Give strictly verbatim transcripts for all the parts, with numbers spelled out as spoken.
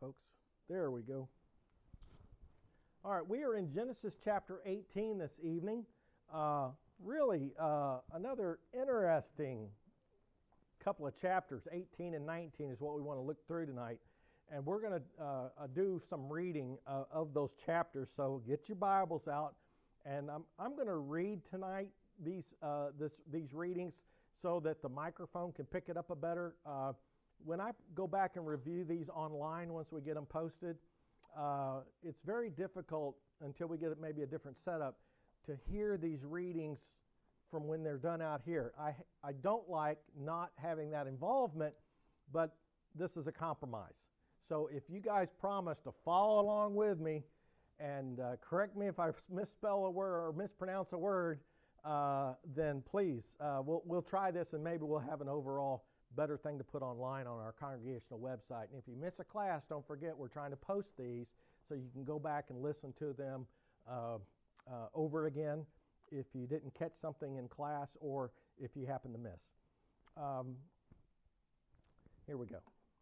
folks. There we go. All right, we are in Genesis chapter eighteen this evening. Uh, really, uh, another interesting couple of chapters, eighteen and nineteen, is what we want to look through tonight. And we're going to uh, do some reading uh, of those chapters. So get your Bibles out, and I'm I'm going to read tonight these uh, this these readings so that the microphone can pick it up a better. Uh, when I go back and review these online, once we get them posted, uh, it's very difficult until we get maybe a different setup to hear these readings from when they're done out here. I I don't like not having that involvement, but this is a compromise. So if you guys promise to follow along with me and uh, correct me if I misspell a word or mispronounce a word, uh, then please, uh, we'll we'll try this, and maybe we'll have an overall better thing to put online on our congregational website. And if you miss a class, don't forget we're trying to post these so you can go back and listen to them uh, uh, over again if you didn't catch something in class or if you happen to miss. Um, here we go.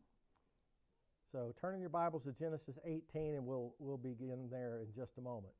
So turn in your Bibles to Genesis eighteen, and we'll we'll begin there in just a moment.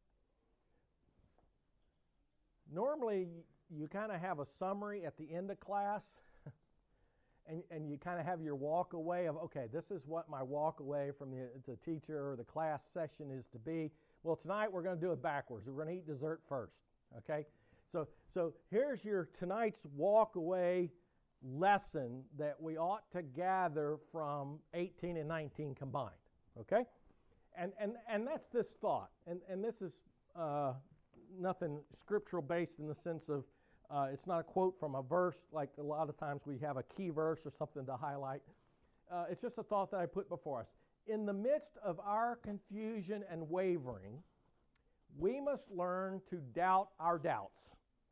Normally, you kind of have a summary at the end of class, and and you kind of have your walk away of, okay, this is what my walk away from the, the teacher or the class session is to be. Well, tonight we're going to do it backwards. We're going to eat dessert first, okay? So so here's your tonight's walk away lesson that we ought to gather from eighteen and nineteen combined, okay? And and and that's this thought, and and this is uh, nothing scriptural based in the sense of uh, it's not a quote from a verse like a lot of times we have a key verse or something to highlight. Uh, it's just a thought that I put before us. In the midst of our confusion and wavering, we must learn to doubt our doubts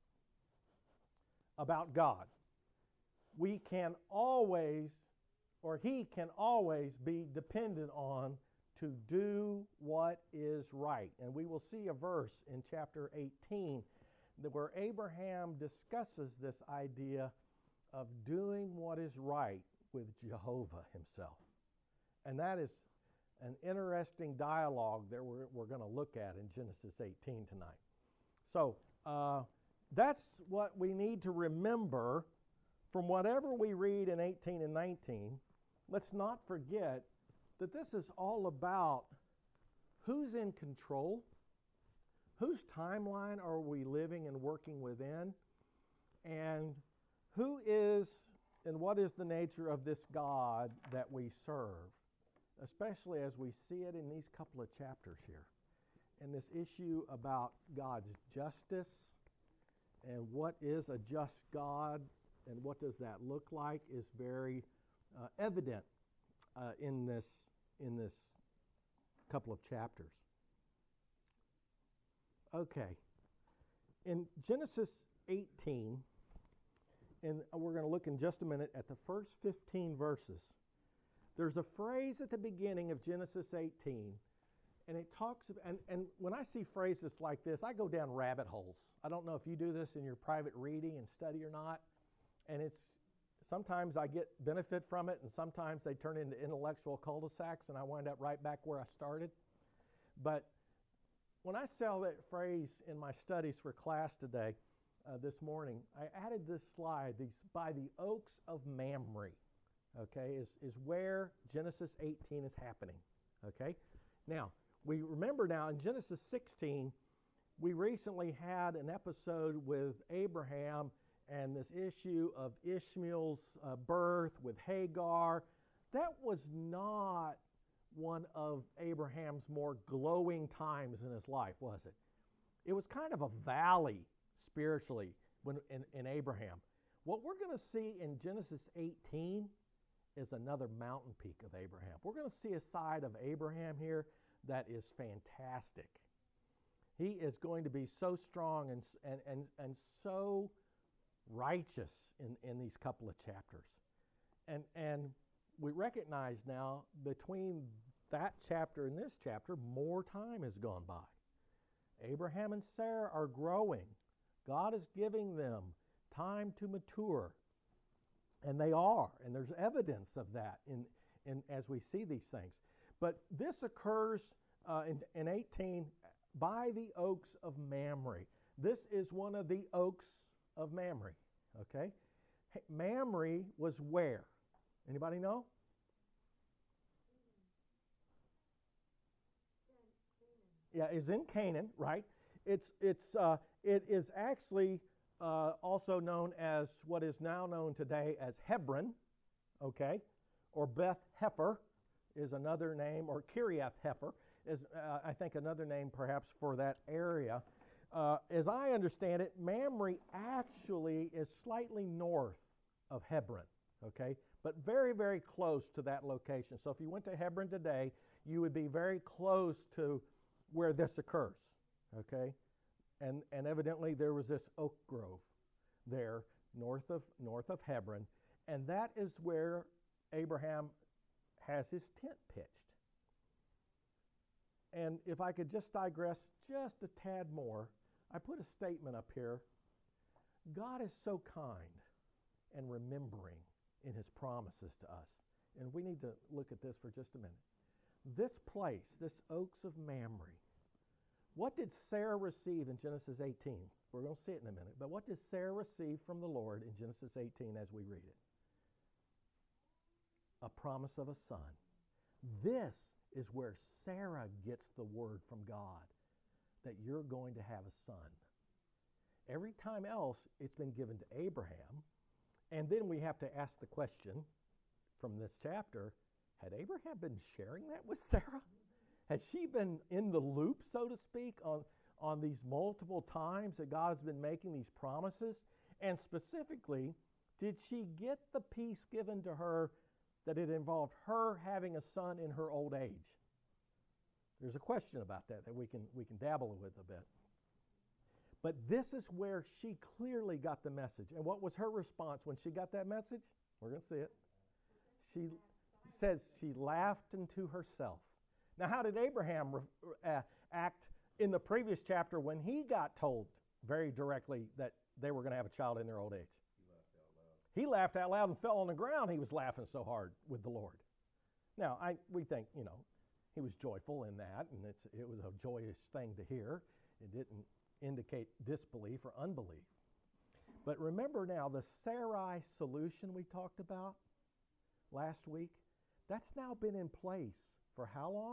about God. We can always, or he can always be dependent on to do what is right. And we will see a verse in chapter eighteen that where Abraham discusses this idea of doing what is right with Jehovah himself. And that is an interesting dialogue that we're, we're going to look at in Genesis eighteen tonight. So uh, that's what we need to remember from whatever we read in eighteen and nineteen. Let's not forget that this is all about who's in control, whose timeline are we living and working within, and who is and what is the nature of this God that we serve, especially as we see it in these couple of chapters here. And this issue about God's justice and what is a just God and what does that look like is very uh, evident uh, in this in this couple of chapters. Okay, in Genesis eighteen, and we're going to look in just a minute at the first fifteen verses. There's a phrase at the beginning of Genesis eighteen, and it talks about, and, and when I see phrases like this, I go down rabbit holes. I don't know if you do this in your private reading and study or not. And it's sometimes I get benefit from it, and sometimes they turn into intellectual cul-de-sacs, and I wind up right back where I started. But when I saw that phrase in my studies for class today, uh, this morning, I added this slide, these by the oaks of Mamre, okay, is, is where Genesis eighteen is happening, okay? Now, we remember now in Genesis sixteen, we recently had an episode with Abraham and this issue of Ishmael's uh, birth with Hagar. That was not one of Abraham's more glowing times in his life, was it? It was kind of a valley spiritually when, in, in Abraham. What we're going to see in Genesis eighteen is another mountain peak of Abraham. We're going to see a side of Abraham here that is fantastic. He is going to be so strong and, and, and, and so righteous in, in these couple of chapters. And and we recognize now between that chapter and this chapter, more time has gone by. Abraham and Sarah are growing. God is giving them time to mature. And they are. And there's evidence of that in, in as we see these things. But this occurs uh, in, in eighteen by the oaks of Mamre. This is one of the oaks of Mamre. Okay? Mamre was where? Anybody know? Yeah, is in Canaan, right? It's it's uh, it is actually uh, also known as what is now known today as Hebron, okay, or Beth Hefer is another name, or Kiriath Hefer is uh, I think another name perhaps for that area. Uh, as I understand it, Mamre actually is slightly north of Hebron, okay, but very very close to that location. So if you went to Hebron today, you would be very close to where this occurs, okay? And and evidently there was this oak grove there north of north of Hebron, and that is where Abraham has his tent pitched. And if I could just digress just a tad more, I put a statement up here. God is so kind and remembering in his promises to us. And we need to look at this for just a minute. This place, this oaks of Mamre, what did Sarah receive in Genesis eighteen? We're going to see it in a minute. But what did Sarah receive from the Lord in Genesis eighteen as we read it? A promise of a son. This is where Sarah gets the word from God that you're going to have a son. Every time else, it's been given to Abraham. And then we have to ask the question from this chapter, had Abraham been sharing that with Sarah? Had she been in the loop, so to speak, on, on these multiple times that God's been making these promises? And specifically, did she get the piece given to her that it involved her having a son in her old age? There's a question about that that we can, we can dabble with a bit. But this is where she clearly got the message. And what was her response when she got that message? We're going to see it. She says she laughed into herself. Now, how did Abraham uh, act in the previous chapter when he got told very directly that they were going to have a child in their old age? He laughed out loud and fell on the ground. He was laughing so hard with the Lord. Now, I we think, you know, he was joyful in that, and it's, it was a joyous thing to hear. It didn't indicate disbelief or unbelief. But remember now, the Sarai solution we talked about last week, that's now been in place for how long?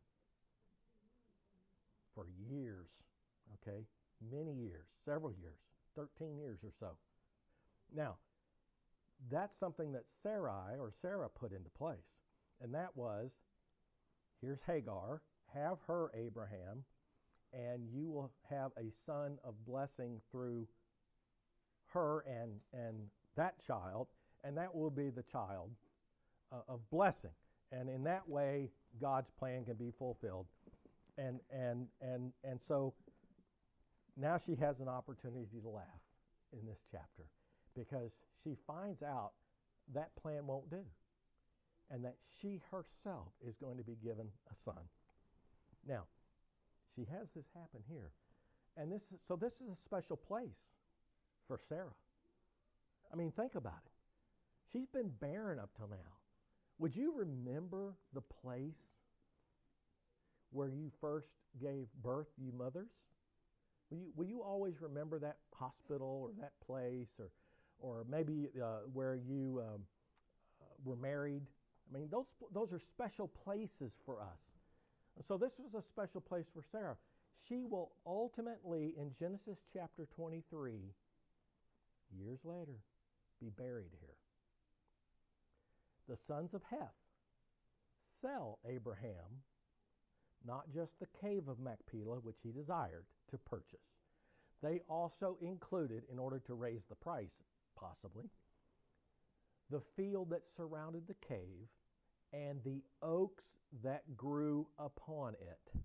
For years, okay? Many years, several years, thirteen years or so. Now, that's something that Sarai or Sarah put into place. And that was, here's Hagar, have her Abraham, and you will have a son of blessing through her and, and that child, and that will be the child uh, of blessing. And in that way, God's plan can be fulfilled. And, and, and, and so now she has an opportunity to laugh in this chapter because she finds out that plan won't do and that she herself is going to be given a son. Now, she has this happen here. And this is, so this is a special place for Sarah. I mean, think about it. She's been barren up till now. Would you remember the place where you first gave birth, you mothers? Will you, will you always remember that hospital or that place or, or maybe uh, where you um, uh, were married? I mean, those, those are special places for us. So this was a special place for Sarah. She will ultimately, in Genesis chapter twenty-three, years later, be buried here. The sons of Heth sell Abraham not just the cave of Machpelah, which he desired to purchase. They also included, in order to raise the price, possibly, the field that surrounded the cave and the oaks that grew upon it.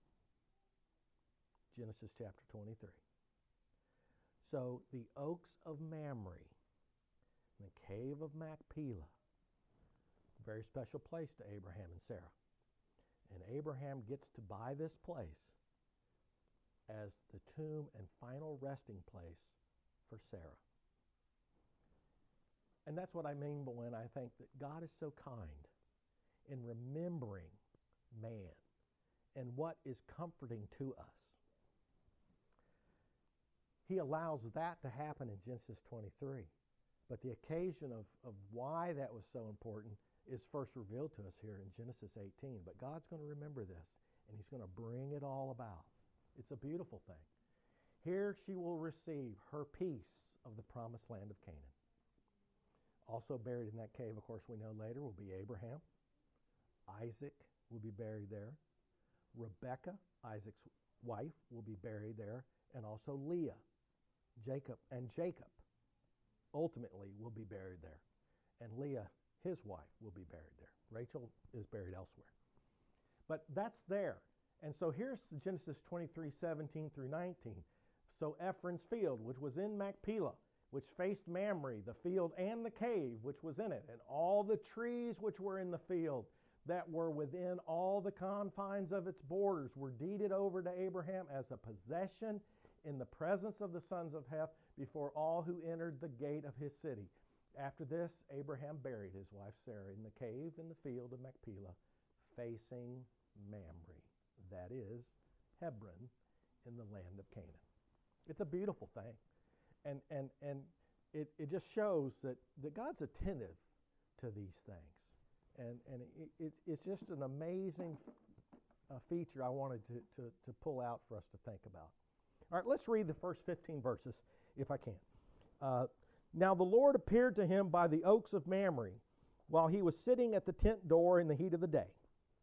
Genesis chapter twenty-three. So the oaks of Mamre, the cave of Machpelah, very special place to Abraham and Sarah. And Abraham gets to buy this place as the tomb and final resting place for Sarah. And that's what I mean when I think that God is so kind in remembering man and what is comforting to us. He allows that to happen in Genesis twenty-three. But the occasion of, of why that was so important is first revealed to us here in Genesis eighteen. But God's going to remember this, and he's going to bring it all about. It's a beautiful thing. Here she will receive her piece of the promised land of Canaan. Also buried in that cave, of course, we know later, will be Abraham. Isaac will be buried there. Rebekah, Isaac's wife, will be buried there. And also Leah, Jacob, and Jacob ultimately will be buried there. And Leah, his wife, will be buried there. Rachel is buried elsewhere. But that's there. And so here's Genesis twenty-three, seventeen through nineteen. So Ephron's field, which was in Machpelah, which faced Mamre, the field and the cave which was in it, and all the trees which were in the field that were within all the confines of its borders were deeded over to Abraham as a possession in the presence of the sons of Heth before all who entered the gate of his city. After this, Abraham buried his wife Sarah in the cave in the field of Machpelah, facing Mamre, that is, Hebron, in the land of Canaan. It's a beautiful thing. And and and it, it just shows that, that God's attentive to these things. And and it, it, it's just an amazing uh, feature I wanted to, to, to pull out for us to think about. All right, let's read the first fifteen verses, if I can. Uh, now the Lord appeared to him by the oaks of Mamre, while he was sitting at the tent door in the heat of the day.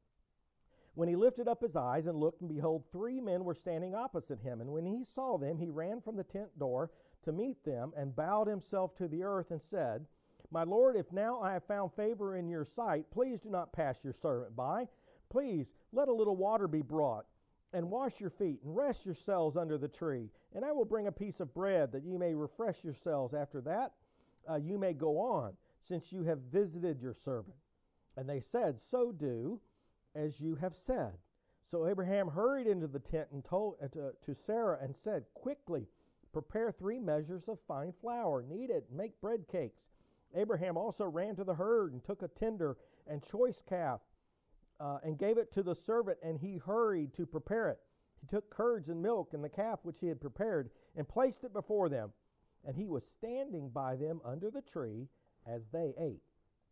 When he lifted up his eyes and looked, and behold, three men were standing opposite him. And when he saw them, he ran from the tent door to meet them, and bowed himself to the earth, and said, My Lord, if now I have found favor in your sight, please do not pass your servant by. Please let a little water be brought, and wash your feet, and rest yourselves under the tree. And I will bring a piece of bread, that you may refresh yourselves. After that, uh, you may go on, since you have visited your servant. And they said, So do as you have said. So Abraham hurried into the tent and told uh, to, to Sarah and said, Quickly, prepare three measures of fine flour, knead it, and make bread cakes. Abraham also ran to the herd and took a tender and choice calf, Uh, and gave it to the servant, and he hurried to prepare it. He took curds and milk and the calf which he had prepared, and placed it before them. And he was standing by them under the tree as they ate.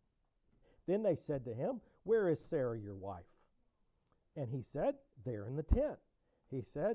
Then they said to him, Where is Sarah your wife? And he said, There in the tent. He said,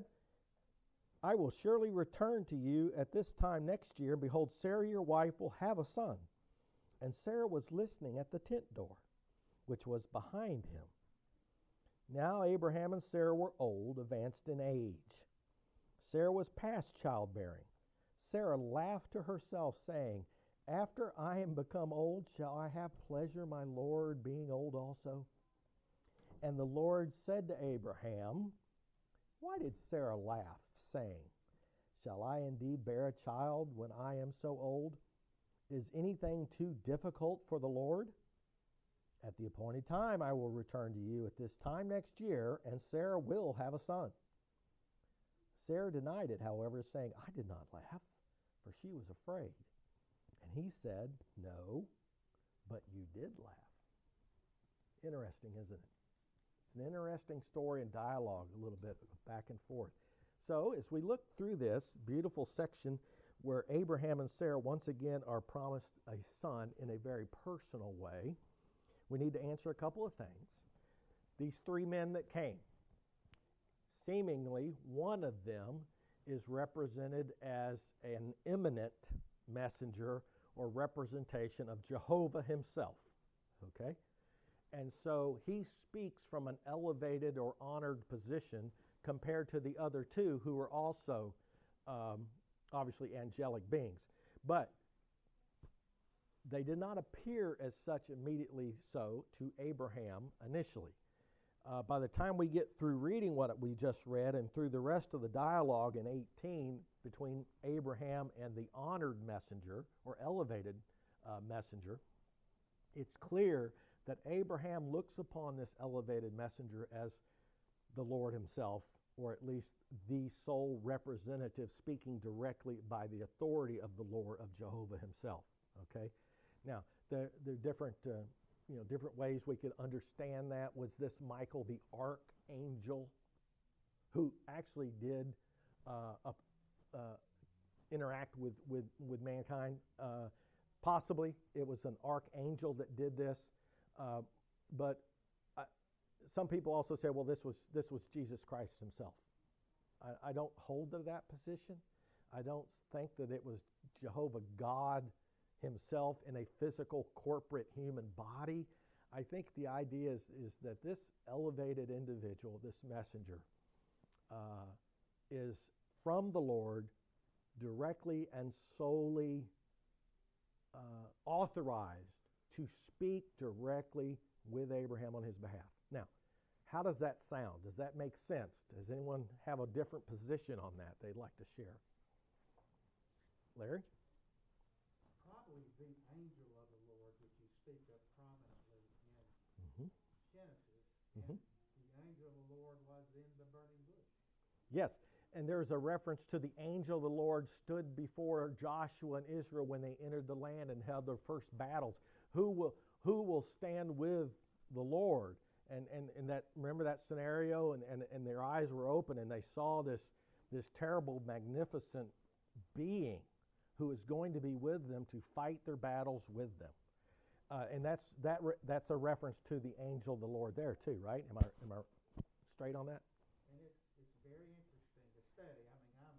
I will surely return to you at this time next year. Behold, Sarah your wife will have a son. And Sarah was listening at the tent door, which was behind him. Now Abraham and Sarah were old, advanced in age. Sarah was past childbearing. Sarah laughed to herself, saying, After I am become old, shall I have pleasure, my Lord, being old also? And the Lord said to Abraham, Why did Sarah laugh, saying, Shall I indeed bear a child when I am so old? Is anything too difficult for the Lord? At the appointed time I will return to you at this time next year, and Sarah will have a son. Sarah denied it, however, saying, I did not laugh, for she was afraid. And he said, No, but you did laugh. Interesting, isn't it? It's an interesting story and dialogue, a little bit back and forth. So as we look through this beautiful section where Abraham and Sarah once again are promised a son in a very personal way, we need to answer a couple of things. These three men that came, seemingly one of them is represented as an imminent messenger or representation of Jehovah himself. Okay? And so he speaks from an elevated or honored position compared to the other two who are also um, obviously angelic beings. But they did not appear as such immediately so to Abraham initially. Uh, by the time we get through reading what we just read and through the rest of the dialogue in eighteen between Abraham and the honored messenger or elevated uh, messenger, it's clear that Abraham looks upon this elevated messenger as the Lord himself, or at least the sole representative speaking directly by the authority of the Lord, of Jehovah himself. Okay? Now, there, there are different uh, you know, different ways we could understand that. Was this Michael the archangel who actually did uh, uh, uh, interact with, with, with mankind? Uh, possibly it was an archangel that did this, uh, but I, some people also say, well, this was this was Jesus Christ himself. I, I don't hold to that position. I don't think that it was Jehovah God himself in a physical corporate human body. I think the idea is, is that this elevated individual, this messenger, uh, is from the Lord, directly and solely uh, authorized to speak directly with Abraham on his behalf. Now, how does that sound? Does that make sense? Does anyone have a different position on that they'd like to share? Larry? Probably the angel of the Lord, which you speak of prominently in Mm-hmm. Genesis, Mm-hmm. and the angel of the Lord was in the burning bush. Yes, and there's a reference to the angel of the Lord stood before Joshua and Israel when they entered the land and held their first battles. Who will who will stand with the Lord? And and, and that remember that scenario, and, and, and their eyes were open and they saw this this terrible, magnificent being who is going to be with them to fight their battles with them. Uh, and that's that re- that's a reference to the angel of the Lord there too, right? Am I am I straight on that? And it's it's very interesting to study. I mean, I'm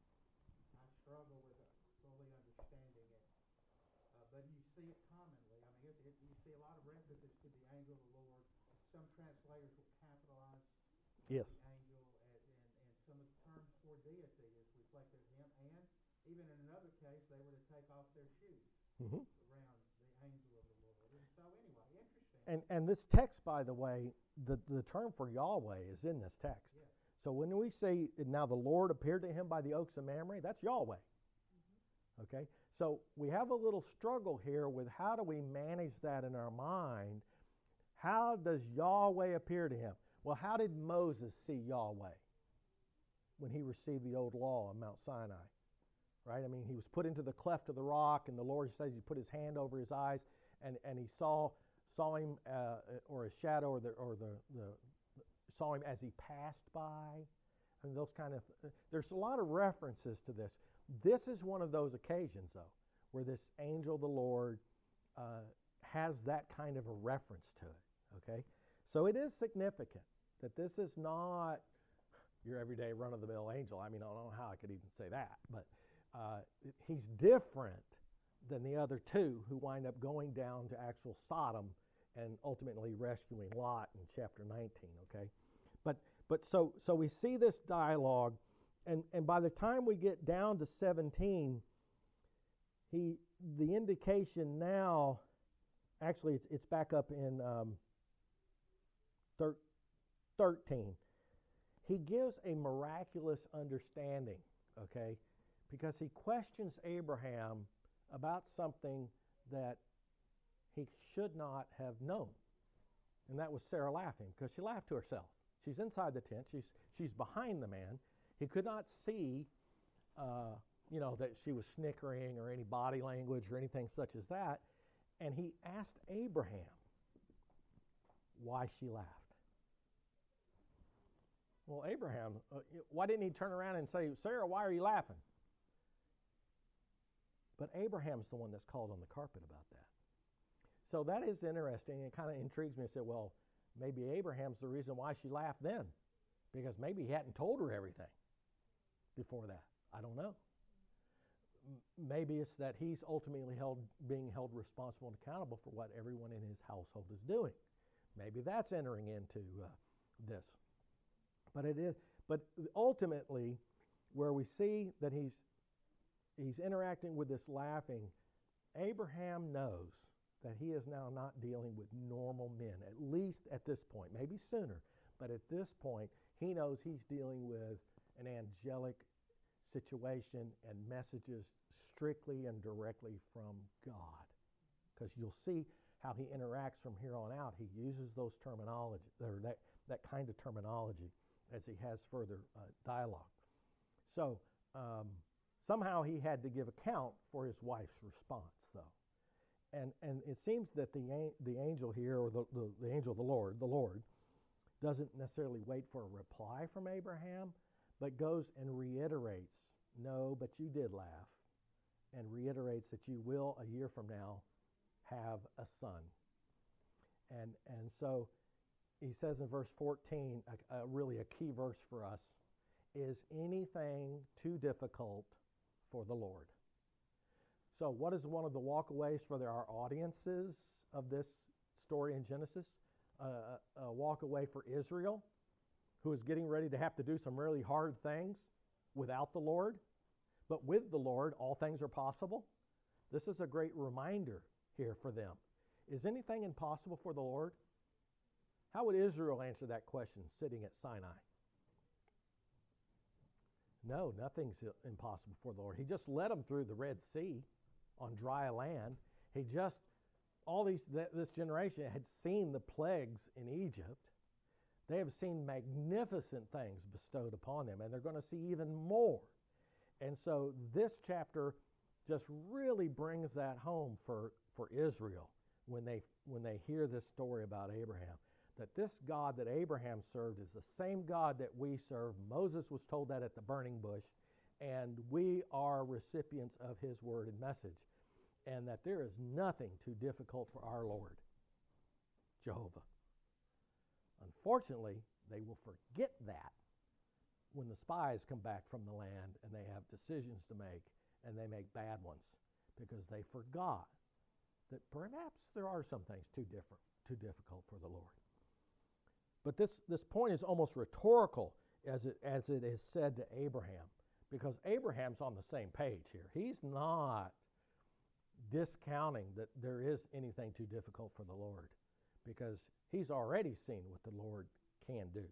I struggle with uh, fully understanding it, uh, but you see it commonly. I mean, it, it, you see a lot of references to the angel of the Lord. Some translators will capitalize Yes. the angel, and, and, and some of the terms for deity is reflected in him. And even in another case, they were to take off their shoes Mm-hmm. around the angel of the Lord. And so anyway, interesting. And and this text, by the way, the, the term for Yahweh is in this text. Yeah. So when we say, now the Lord appeared to him by the oaks of Mamre, that's Yahweh. Mm-hmm. Okay? So we have a little struggle here with how do we manage that in our mind. How does Yahweh appear to him? Well, how did Moses see Yahweh when he received the old law on Mount Sinai? Right? I mean, he was put into the cleft of the rock, and the Lord says he put his hand over his eyes, and, and he saw saw him, uh, or a shadow, or the or the, the saw him as he passed by, and those kind of. Uh, there's a lot of references to this. This is one of those occasions, though, where this angel of the Lord uh, has that kind of a reference to it. Okay, so it is significant that this is not your everyday run-of-the-mill angel. I mean, I don't know how I could even say that, but. Uh, he's different than the other two who wind up going down to actual Sodom and ultimately rescuing Lot in chapter nineteen. Okay, but but so so we see this dialogue, and and by the time we get down to seventeen, he the indication now, actually it's it's back up in um, thir- thirteen. He gives a miraculous understanding. Okay. Because he questions Abraham about something that he should not have known. And that was Sarah laughing, because she laughed to herself. She's inside the tent. She's she's behind the man. He could not see, uh, you know, that she was snickering or any body language or anything such as that. And he asked Abraham why she laughed. Well, Abraham, uh, why didn't he turn around and say, Sarah, why are you laughing? But Abraham's the one that's called on the carpet about that. So that is interesting. It kind of intrigues me. I said, well, maybe Abraham's the reason why she laughed then, because maybe he hadn't told her everything before that. I don't know. M- maybe it's that he's ultimately held, being held responsible and accountable for what everyone in his household is doing. Maybe that's entering into uh, this. But it is. But ultimately, where we see that he's He's interacting with this laughing. Abraham knows that he is now not dealing with normal men, at least at this point, maybe sooner, but at this point, he knows he's dealing with an angelic situation and messages strictly and directly from God. Because you'll see how he interacts from here on out. He uses those terminology, or that, that kind of terminology, as he has further uh, dialogue. So, um, somehow he had to give account for his wife's response, though. And and it seems that the the angel here, or the, the, the angel of the Lord, the Lord, doesn't necessarily wait for a reply from Abraham, but goes and reiterates, no, but you did laugh, and reiterates that you will, a year from now, have a son. And and so he says in verse fourteen, a, a really a key verse for us, is anything too difficult for the Lord? So what is one of the walkaways for our audiences of this story in Genesis? Uh, a walkaway for Israel, who is getting ready to have to do some really hard things without the Lord. But with the Lord, all things are possible. This is a great reminder here for them. Is anything impossible for the Lord? How would Israel answer that question sitting at Sinai? No, nothing's impossible for the Lord. He just led them through the Red Sea on dry land. He just, all these, this generation had seen the plagues in Egypt. They have seen magnificent things bestowed upon them, and they're going to see even more. And so this chapter just really brings that home for, for Israel when they when they hear this story about Abraham. That this God that Abraham served is the same God that we serve. Moses was told that at the burning bush, and we are recipients of his word and message. And that there is nothing too difficult for our Lord, Jehovah. Unfortunately, they will forget that when the spies come back from the land and they have decisions to make, and they make bad ones, because they forgot that perhaps there are some things too different, too difficult for the Lord. But this, this point is almost rhetorical as it, as it is said to Abraham, because Abraham's on the same page here. He's not discounting that there is anything too difficult for the Lord, because he's already seen what the Lord can do.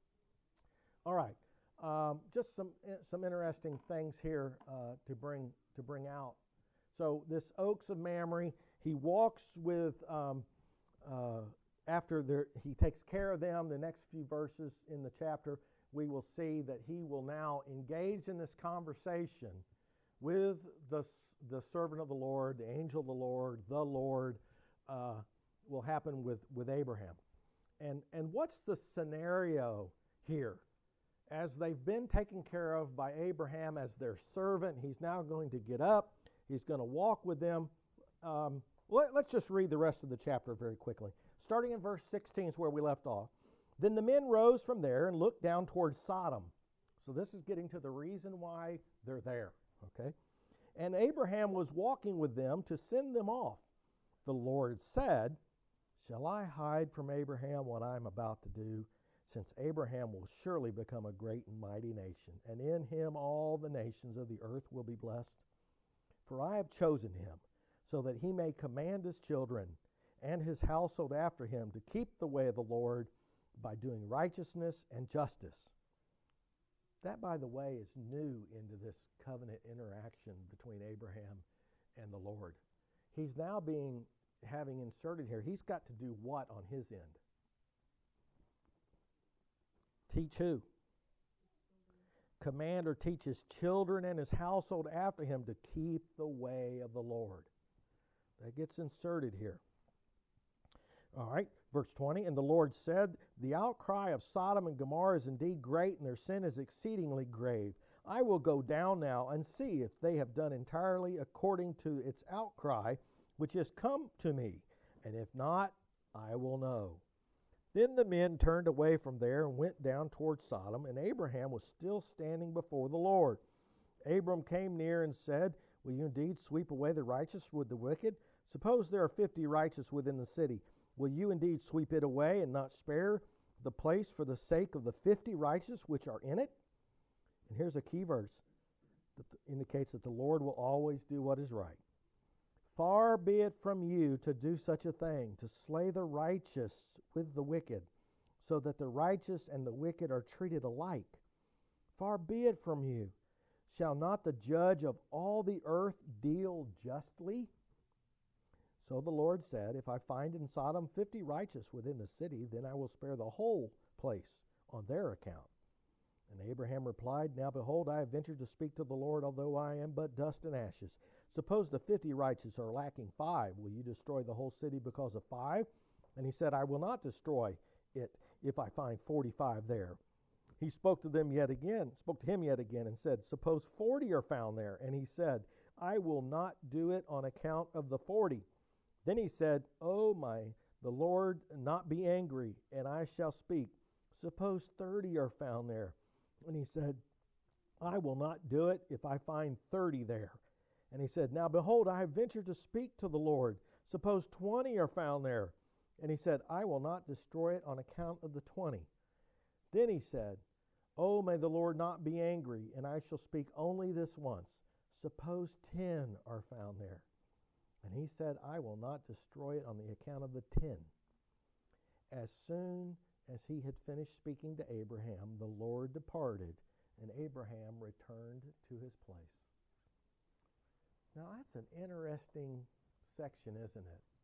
All right, um, just some some interesting things here uh, to bring to bring out. So this Oaks of Mamre, he walks with um, uh, after there, he takes care of them. The next few verses in the chapter, we will see that he will now engage in this conversation with the the servant of the Lord, the angel of the Lord, the Lord, uh, will happen with, with Abraham. And and what's the scenario here? As they've been taken care of by Abraham as their servant, he's now going to get up. He's going to walk with them. Um, let, let's just read the rest of the chapter very quickly. Starting in verse sixteen is where we left off. Then the men rose from there and looked down towards Sodom. So this is getting to the reason why they're there, okay? And Abraham was walking with them to send them off. The Lord said, shall I hide from Abraham what I am about to do? Since Abraham will surely become a great and mighty nation, and in him all the nations of the earth will be blessed. For I have chosen him, so that he may command his children and his household after him to keep the way of the Lord by doing righteousness and justice. That, by the way, is new into this covenant interaction between Abraham and the Lord. He's now being, having inserted here, he's got to do what on his end? Teach who? Command or teach his children and his household after him to keep the way of the Lord. That gets inserted here. All right, verse twenty, and the Lord said, the outcry of Sodom and Gomorrah is indeed great, and their sin is exceedingly grave. I will go down now and see if they have done entirely according to its outcry, which has come to me, and if not, I will know. Then the men turned away from there and went down toward Sodom, and Abraham was still standing before the Lord. Abram came near and said, will you indeed sweep away the righteous with the wicked? Suppose there are fifty righteous within the city. Will you indeed sweep it away and not spare the place for the sake of the fifty righteous which are in it? And here's a key verse that indicates that the Lord will always do what is right. Far be it from you to do such a thing, to slay the righteous with the wicked, so that the righteous and the wicked are treated alike. Far be it from you. Shall not the judge of all the earth deal justly? So the Lord said, if I find in Sodom fifty righteous within the city, then I will spare the whole place on their account. And Abraham replied, now behold, I have ventured to speak to the Lord, although I am but dust and ashes. Suppose the fifty righteous are lacking five. Will you destroy the whole city because of five? And he said, I will not destroy it if I find forty-five there. He spoke to them yet again, spoke to him yet again, and said, suppose forty are found there. And he said, I will not do it on account of the forty. Then he said, Oh my, the Lord not be angry, and I shall speak. Suppose thirty are found there. And he said, I will not do it if I find thirty there. And he said, Now behold, I have ventured to speak to the Lord. Suppose twenty are found there. And he said, I will not destroy it on account of the twenty. Then he said, Oh, may the Lord not be angry, and I shall speak only this once. Suppose ten are found there. And he said, I will not destroy it on the account of the ten. As soon as he had finished speaking to Abraham, the Lord departed, and Abraham returned to his place. Now that's an interesting section, isn't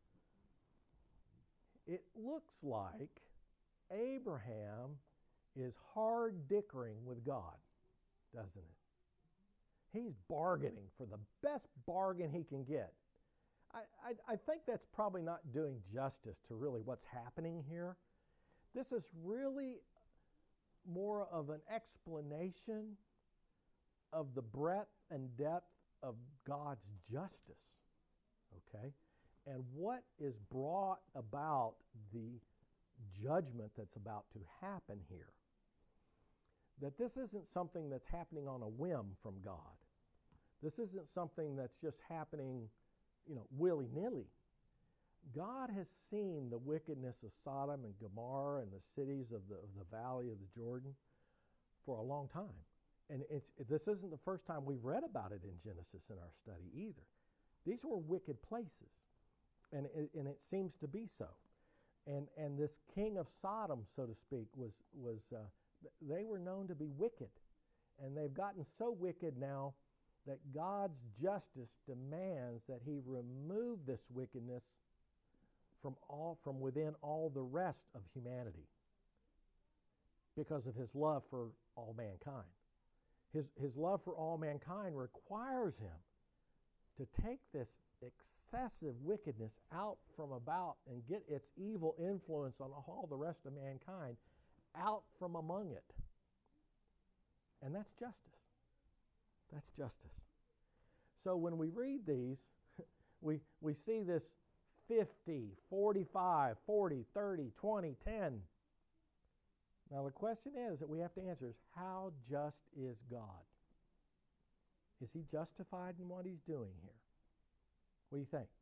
it? It looks like Abraham is hard dickering with God, doesn't it? He's bargaining for the best bargain he can get. I, I, I think that's probably not doing justice to really what's happening here. This is really more of an explanation of the breadth and depth of God's justice, okay? And what is brought about the judgment that's about to happen here. That this isn't something that's happening on a whim from God. This isn't something that's just happening, you know, willy-nilly. God has seen the wickedness of Sodom and Gomorrah and the cities of the, of the valley of the Jordan for a long time. And it's, it, this isn't the first time we've read about it in Genesis in our study either. These were wicked places, and it, and it seems to be so. And and this king of Sodom, so to speak, was was uh, they were known to be wicked, and they've gotten so wicked now that God's justice demands that He remove this wickedness from all from within all the rest of humanity, because of His love for all mankind. His His love for all mankind requires Him to take this excessive wickedness out from about and get its evil influence on all the rest of mankind out from among it. And that's justice. That's justice. So when we read these, we we see this fifty, forty-five, forty, thirty, twenty, ten. Now the question is that we have to answer is, how just is God? Is He justified in what He's doing here? What do you think?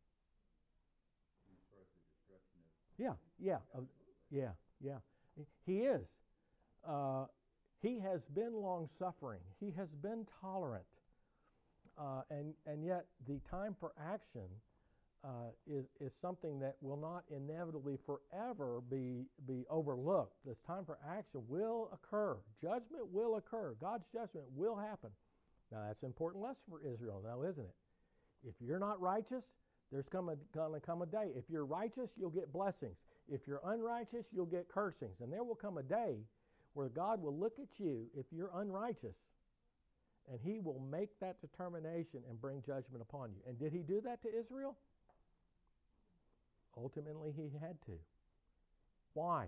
Yeah, yeah, uh, yeah, yeah. He is. Uh, he has been long-suffering. He has been tolerant. Uh, and, and yet the time for action uh, is, is something that will not inevitably forever be, be overlooked. This time for action will occur. Judgment will occur. God's judgment will happen. Now, that's an important lesson for Israel now, isn't it? If you're not righteous, there's going to come a day. If you're righteous, you'll get blessings. If you're unrighteous, you'll get cursings. And there will come a day where God will look at you if you're unrighteous, and He will make that determination and bring judgment upon you. And did He do that to Israel? Ultimately, He had to. Why?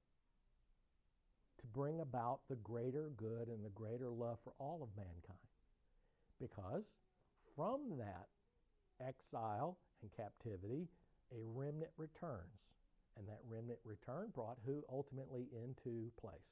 To bring about the greater good and the greater love for all of mankind. Because from that exile and captivity, a remnant returns. And that remnant return brought who ultimately into place?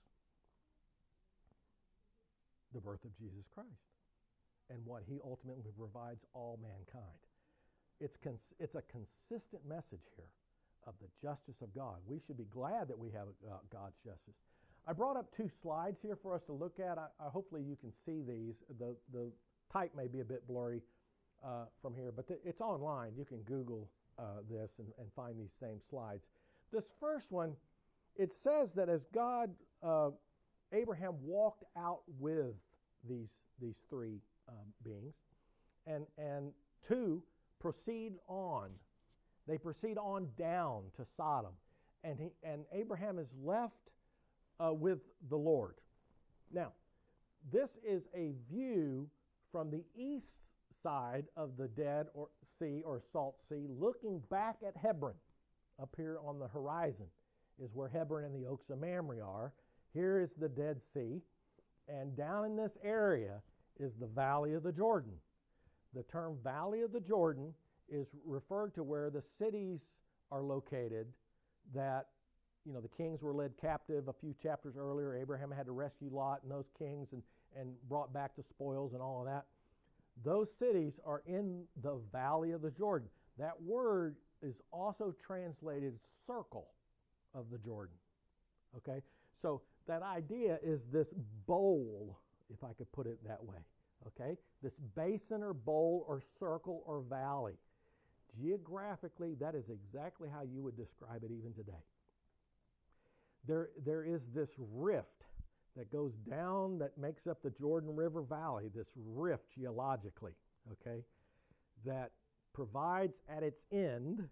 The birth of Jesus Christ. And what He ultimately provides all mankind. It's, cons- it's a consistent message here of the justice of God. We should be glad that we have uh, God's justice. I brought up two slides here for us to look at. I, I, hopefully you can see these. The, the type may be a bit blurry uh, from here, but th- it's online. You can Google uh, this and, and find these same slides. This first one, it says that as God, uh, Abraham walked out with these these three um, beings, and and two proceed on. They proceed on down to Sodom, and he, and Abraham is left uh, with the Lord. Now, this is a view from the east side of the Dead or Sea or Salt Sea, looking back at Hebron. Up here on the horizon is where Hebron and the Oaks of Mamre are. Here is the Dead Sea. And down in this area is the Valley of the Jordan. The term Valley of the Jordan is referred to where the cities are located that, you know, the kings were led captive a few chapters earlier. Abraham had to rescue Lot and those kings and, and brought back the spoils and all of that. Those cities are in the Valley of the Jordan. That word is also translated circle of the Jordan. Okay? So that idea is this bowl, if I could put it that way. Okay? This basin or bowl or circle or valley. Geographically, that is exactly how you would describe it even today. There, there is this rift that goes down that makes up the Jordan River Valley, this rift geologically, okay, that provides at its end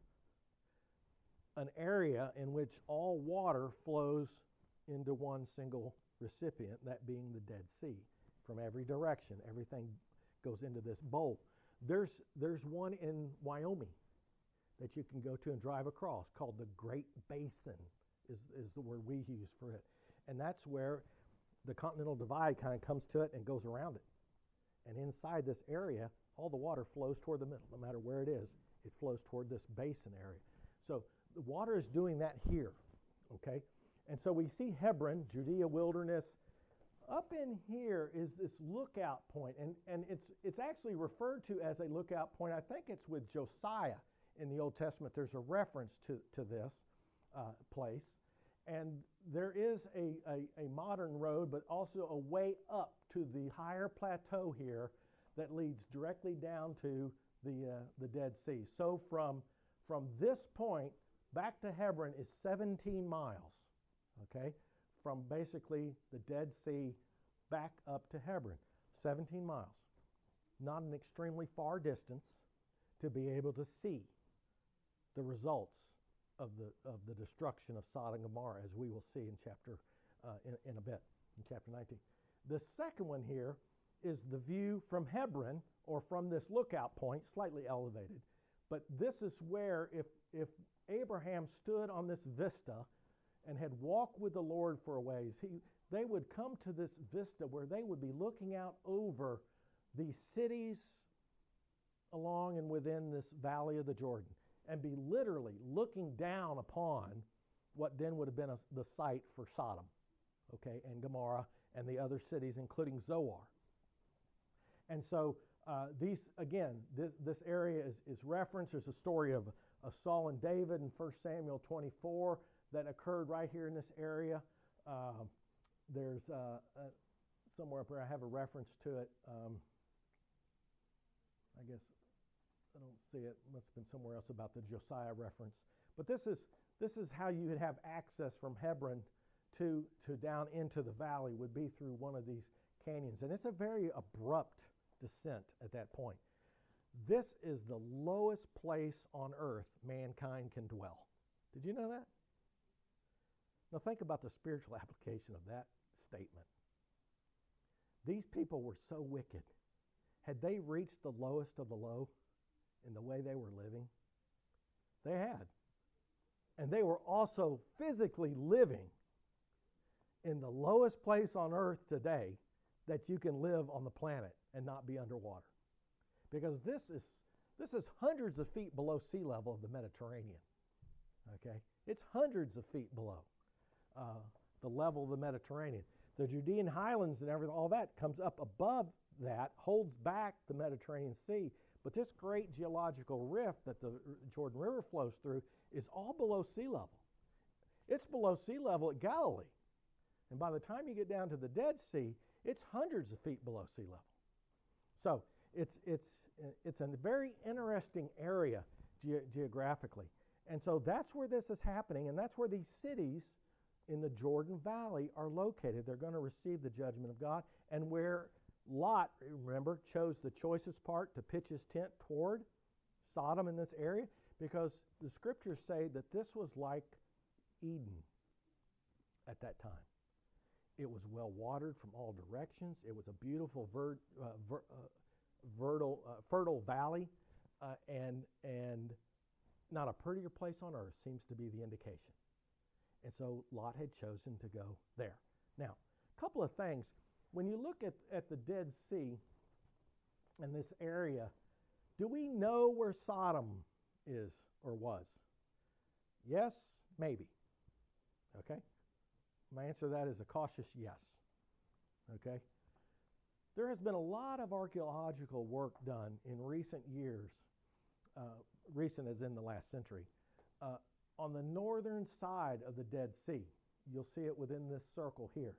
an area in which all water flows into one single recipient, that being the Dead Sea. From every direction, everything goes into this bowl. There's, there's one in Wyoming that you can go to and drive across called the Great Basin is, is the word we use for it. And that's where the Continental Divide kind of comes to it and goes around it. And inside this area, all the water flows toward the middle. No matter where it is, it flows toward this basin area. So the water is doing that here, okay? And so we see Hebron, Judea wilderness. Up in here is this lookout point, and, and it's, it's actually referred to as a lookout point. I think it's with Josiah in the Old Testament. There's a reference to, to this uh, place. And there is a, a, a modern road, but also a way up to the higher plateau here that leads directly down to the, uh, the Dead Sea. So from, from this point back to Hebron is seventeen miles, okay? From basically the Dead Sea back up to Hebron, seventeen miles. Not an extremely far distance to be able to see the results of the of the destruction of Sodom and Gomorrah, as we will see in chapter uh, in, in a bit, in chapter nineteen. The second one here is the view from Hebron, or from this lookout point, slightly elevated. But this is where, if if Abraham stood on this vista and had walked with the Lord for a ways, he they would come to this vista where they would be looking out over the cities along and within this valley of the Jordan, and be literally looking down upon what then would have been a, the site for Sodom, okay, and Gomorrah and the other cities, including Zoar. And so uh, these, again, this, this area is, is referenced. There's a story of, of Saul and David in First Samuel twenty-four that occurred right here in this area. Uh, there's uh, uh, somewhere up here, I have a reference to it. Um, I guess I don't see it. It must have been somewhere else about the Josiah reference. But this is this is how you would have access from Hebron to to down into the valley, would be through one of these canyons. And it's a very abrupt descent at that point. This is the lowest place on earth mankind can dwell. Did you know that? Now think about the spiritual application of that statement. These people were so wicked. Had they reached the lowest of the low in the way they were living? They had. And they were also physically living in the lowest place on earth today that you can live on the planet and not be underwater. Because this is this is hundreds of feet below sea level of the Mediterranean. Okay? It's hundreds of feet below uh, the level of the Mediterranean. The Judean highlands and everything, all that comes up above that, holds back the Mediterranean Sea. But this great geological rift that the Jordan River flows through is all below sea level. It's below sea level at Galilee. And by the time you get down to the Dead Sea, it's hundreds of feet below sea level. So it's it's it's a very interesting area ge- geographically. And so that's where this is happening, and that's where these cities in the Jordan Valley are located. They're going to receive the judgment of God, and where Lot, remember, chose the choicest part to pitch his tent toward Sodom in this area, because the scriptures say that this was like Eden at that time. It was well watered from all directions. It was a beautiful ver, uh, ver, uh, fertile, uh, fertile valley, uh, and and not a prettier place on earth seems to be the indication. And so Lot had chosen to go there. Now, a couple of things. When you look at, at the Dead Sea and this area, do we know where Sodom is or was? Yes, maybe. Okay? My answer to that is a cautious yes. Okay? There has been a lot of archaeological work done in recent years, uh, recent as in the last century, uh, on the northern side of the Dead Sea. You'll see it within this circle here.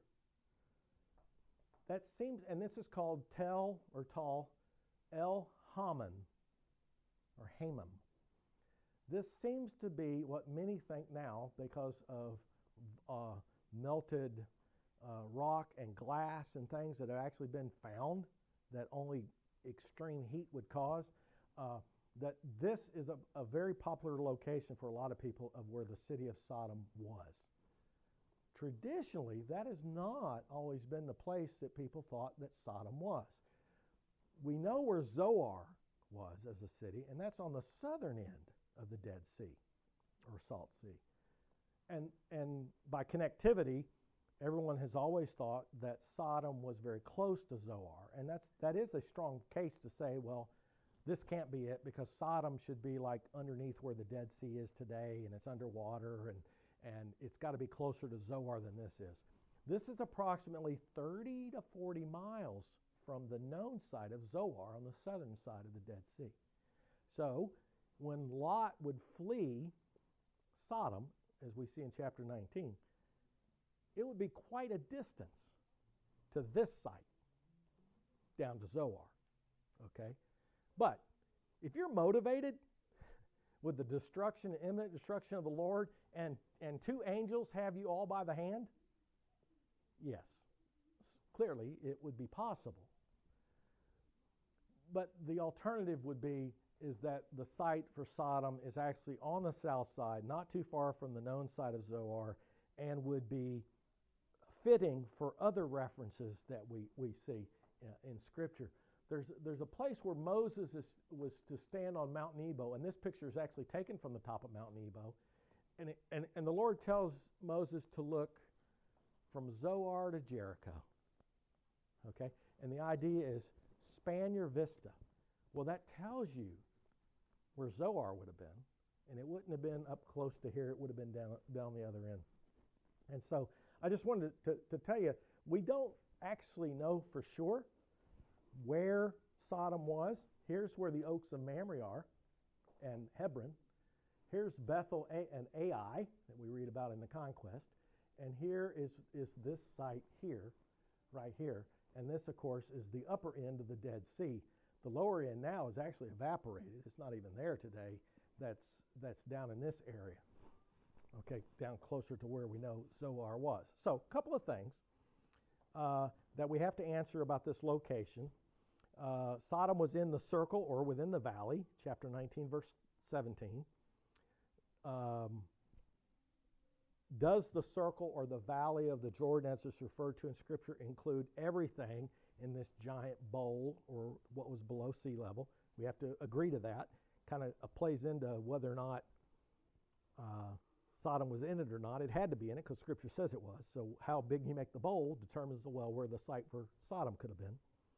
That seems, and this is called Tel or Tal El Haman or Hamam. This seems to be what many think now because of uh, melted uh, rock and glass and things that have actually been found that only extreme heat would cause, uh, that this is a, a very popular location for a lot of people of where the city of Sodom was. Traditionally, that has not always been the place that people thought that Sodom was. We know where Zoar was as a city, and that's on the southern end of the Dead Sea or Salt Sea. And and by connectivity, everyone has always thought that Sodom was very close to Zoar, and that's that is a strong case to say, well, this can't be it because Sodom should be like underneath where the Dead Sea is today, and it's underwater, and and it's got to be closer to Zoar than this is. This is approximately thirty to forty miles from the known site of Zoar on the southern side of the Dead Sea. So when Lot would flee Sodom, as we see in chapter nineteen, it would be quite a distance to this site down to Zoar. Okay? But if you're motivated with the destruction, imminent destruction of the Lord, and, and two angels have you all by the hand, yes, clearly it would be possible. But the alternative would be is that the site for Sodom is actually on the south side, not too far from the known site of Zoar, and would be fitting for other references that we, we see uh, in Scripture. There's, there's a place where Moses is, was to stand on Mount Nebo, and this picture is actually taken from the top of Mount Nebo. And, it, and, and the Lord tells Moses to look from Zoar to Jericho. Okay? And the idea is span your vista. Well, that tells you where Zoar would have been, and it wouldn't have been up close to here. It would have been down, down the other end. And so I just wanted to, to tell you, we don't actually know for sure where Sodom was. Here's where the oaks of Mamre are, and Hebron. Here's Bethel and Ai that we read about in the conquest. And here is, is this site here, right here. And this, of course, is the upper end of the Dead Sea. The lower end now is actually evaporated. It's not even there today. That's, that's down in this area. Okay, down closer to where we know Zoar was. So, a couple of things uh, that we have to answer about this location. Uh, Sodom was in the circle or within the valley, chapter nineteen, verse seventeen. Um, does the circle or the valley of the Jordan, as it's referred to in Scripture, include everything in this giant bowl or what was below sea level? We have to agree to that. Kind of uh, plays into whether or not uh, Sodom was in it or not. It had to be in it because Scripture says it was. So how big you make the bowl determines, well, where the site for Sodom could have been.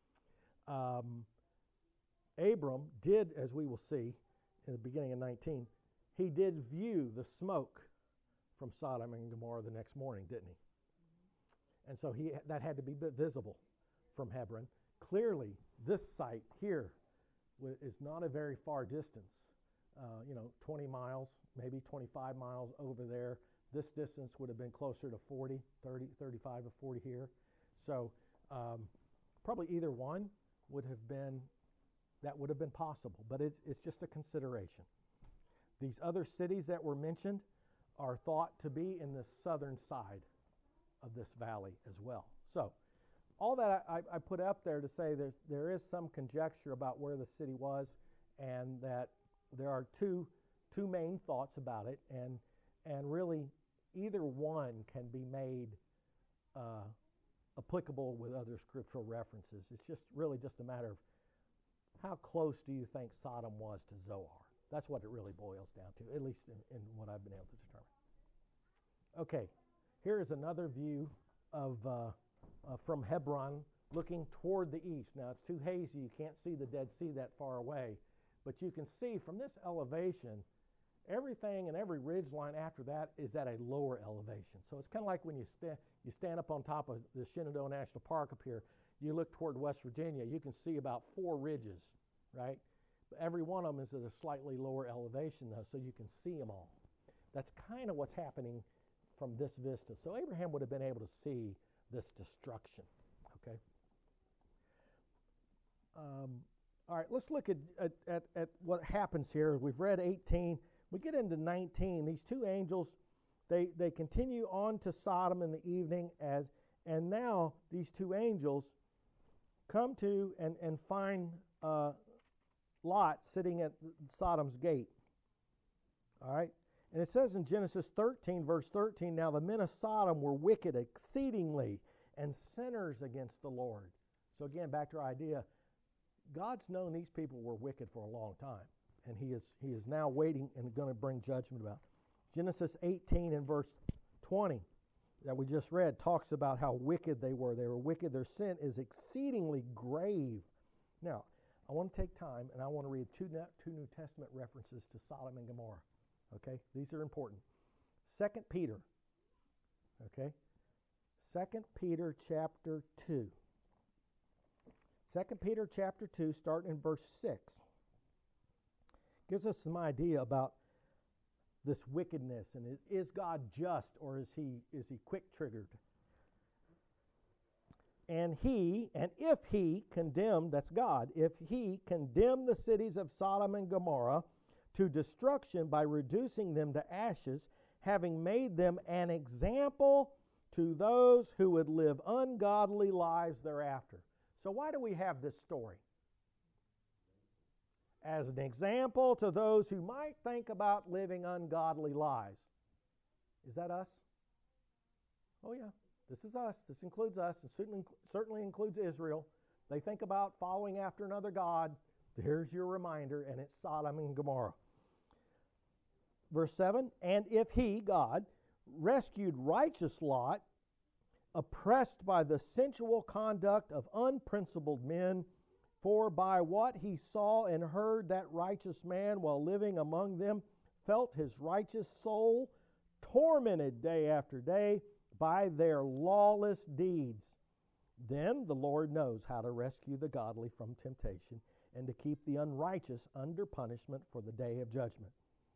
Um, Abram did, as we will see in the beginning of nineteen, he did view the smoke from Sodom and Gomorrah the next morning, didn't he? And so he that had to be visible from Hebron. Clearly, this site here is not a very far distance. Uh, you know, twenty miles, maybe twenty-five miles over there. This distance would have been closer to forty, thirty, thirty-five to forty here. So um, probably either one would have been, that would have been possible. But it's, it's just a consideration. These other cities that were mentioned are thought to be in the southern side of this valley as well. So all that I, I put up there to say there's, there is some conjecture about where the city was, and that there are two two main thoughts about it, and and really either one can be made uh, applicable with other scriptural references. It's just really just a matter of how close do you think Sodom was to Zoar? That's what it really boils down to, at least in, in what I've been able to determine. Okay, here is another view of uh, uh, from Hebron looking toward the east. Now, it's too hazy. You can't see the Dead Sea that far away. But you can see from this elevation, everything and every ridge line after that is at a lower elevation. So it's kind of like when you, sta- you stand up on top of the Shenandoah National Park up here, you look toward West Virginia, you can see about four ridges, right? But every one of them is at a slightly lower elevation, though, so you can see them all. That's kind of what's happening from this vista. So Abraham would have been able to see this destruction, okay? Um, all right, let's look at, at, at, at what happens here. We've read eighteen. We get into nineteen. These two angels, they, they continue on to Sodom in the evening, as and now these two angels come to and, and find uh, Lot sitting at Sodom's gate. All right? And it says in Genesis thirteen, verse thirteen, now the men of Sodom were wicked exceedingly and sinners against the Lord. So again, back to our idea, God's known these people were wicked for a long time, and he is he is now waiting and going to bring judgment about. Genesis eighteen and verse twenty that we just read talks about how wicked they were. They were wicked. Their sin is exceedingly grave. Now, I want to take time, and I want to read two, two New Testament references to Sodom and Gomorrah. Okay? These are important. Second Peter. Okay? Second Peter chapter two. Second Peter chapter two, starting in verse six, gives us some idea about this wickedness, and is, is God just, or is he is he quick-triggered? And he, and if he condemned, that's God, if he condemned the cities of Sodom and Gomorrah to destruction by reducing them to ashes, having made them an example to those who would live ungodly lives thereafter. So why do we have this story? As an example to those who might think about living ungodly lives. Is that us? Oh yeah, this is us. This includes us. It certainly, certainly includes Israel. They think about following after another god. Here's your reminder, and it's Sodom and Gomorrah. Verse seven, and if he, God, rescued righteous Lot, oppressed by the sensual conduct of unprincipled men, for by what he saw and heard that righteous man while living among them felt his righteous soul tormented day after day by their lawless deeds. Then the Lord knows how to rescue the godly from temptation and to keep the unrighteous under punishment for the day of judgment.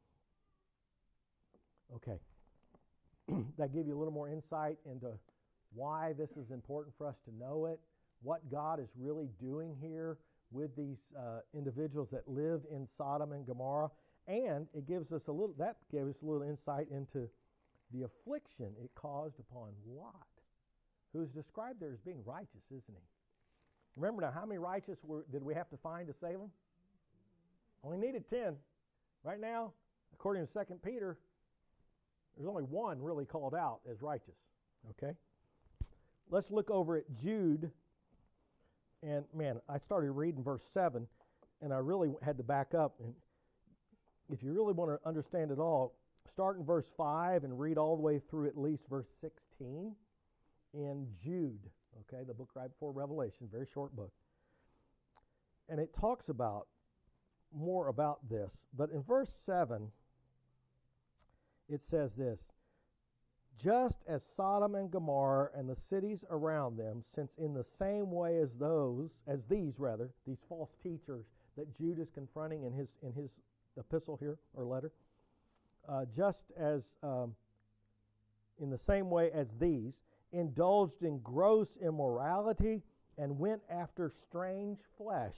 Okay. That give you a little more insight into why this is important for us to know it, what God is really doing here with these uh, individuals that live in Sodom and Gomorrah, and it gives us a little, that gives us a little insight into the affliction it caused upon Lot, who's described there as being righteous, isn't he? Remember now, how many righteous were, did we have to find to save them? Only needed ten. Right now, according to Second Peter, there's only one really called out as righteous. Okay? Let's look over at Jude. And man, I started reading verse seven, and I really had to back up. And if you really want to understand it all, start in verse five and read all the way through at least verse sixteen in Jude. Okay, the book right before Revelation, very short book. And it talks about more about this. But in verse seven, it says this, just as Sodom and Gomorrah and the cities around them, since in the same way as those, as these rather, these false teachers that Jude is confronting in his in his epistle here, or letter, uh, just as um, in the same way as these, indulged in gross immorality and went after strange flesh,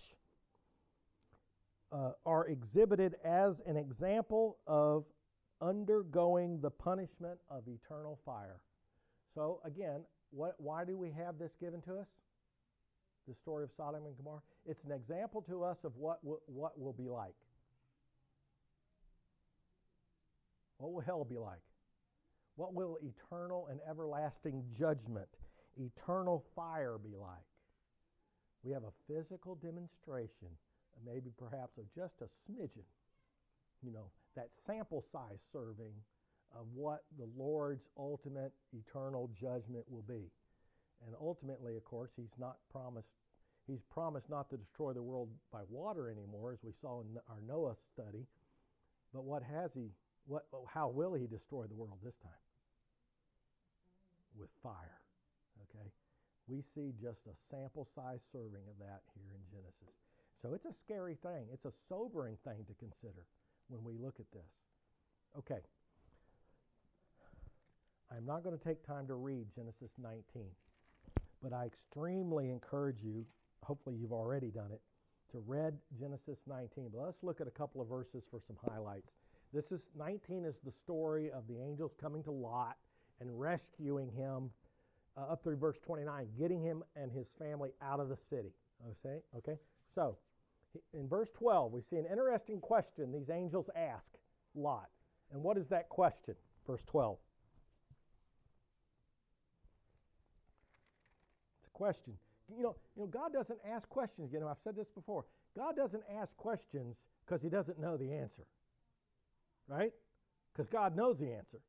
uh, are exhibited as an example of undergoing the punishment of eternal fire. So again, what, why do we have this given to us? The story of Sodom and Gomorrah. It's an example to us of what w- what will be like. What will hell be like? What will eternal and everlasting judgment, eternal fire be like? We have a physical demonstration maybe perhaps of just a smidgen, you know, that sample size serving of what the Lord's ultimate eternal judgment will be. And ultimately, of course, he's not promised, he's promised not to destroy the world by water anymore, as we saw in our Noah study. But what has he, what, how will he destroy the world this time? With fire. Okay? We see just a sample size serving of that here in Genesis. So it's a scary thing. It's a sobering thing to consider when we look at this. Okay. I'm not going to take time to read Genesis nineteen, but I extremely encourage you, hopefully you've already done it, to read Genesis nineteen. But let's look at a couple of verses for some highlights. This is nineteen is the story of the angels coming to Lot and rescuing him uh, up through verse twenty-nine, getting him and his family out of the city. Okay? Okay? So, in verse twelve, we see an interesting question these angels ask Lot. And what is that question? Verse twelve. It's a question. You know, you know, God doesn't ask questions. You know, I've said this before. God doesn't ask questions because he doesn't know the answer. Right? Because God knows the answer.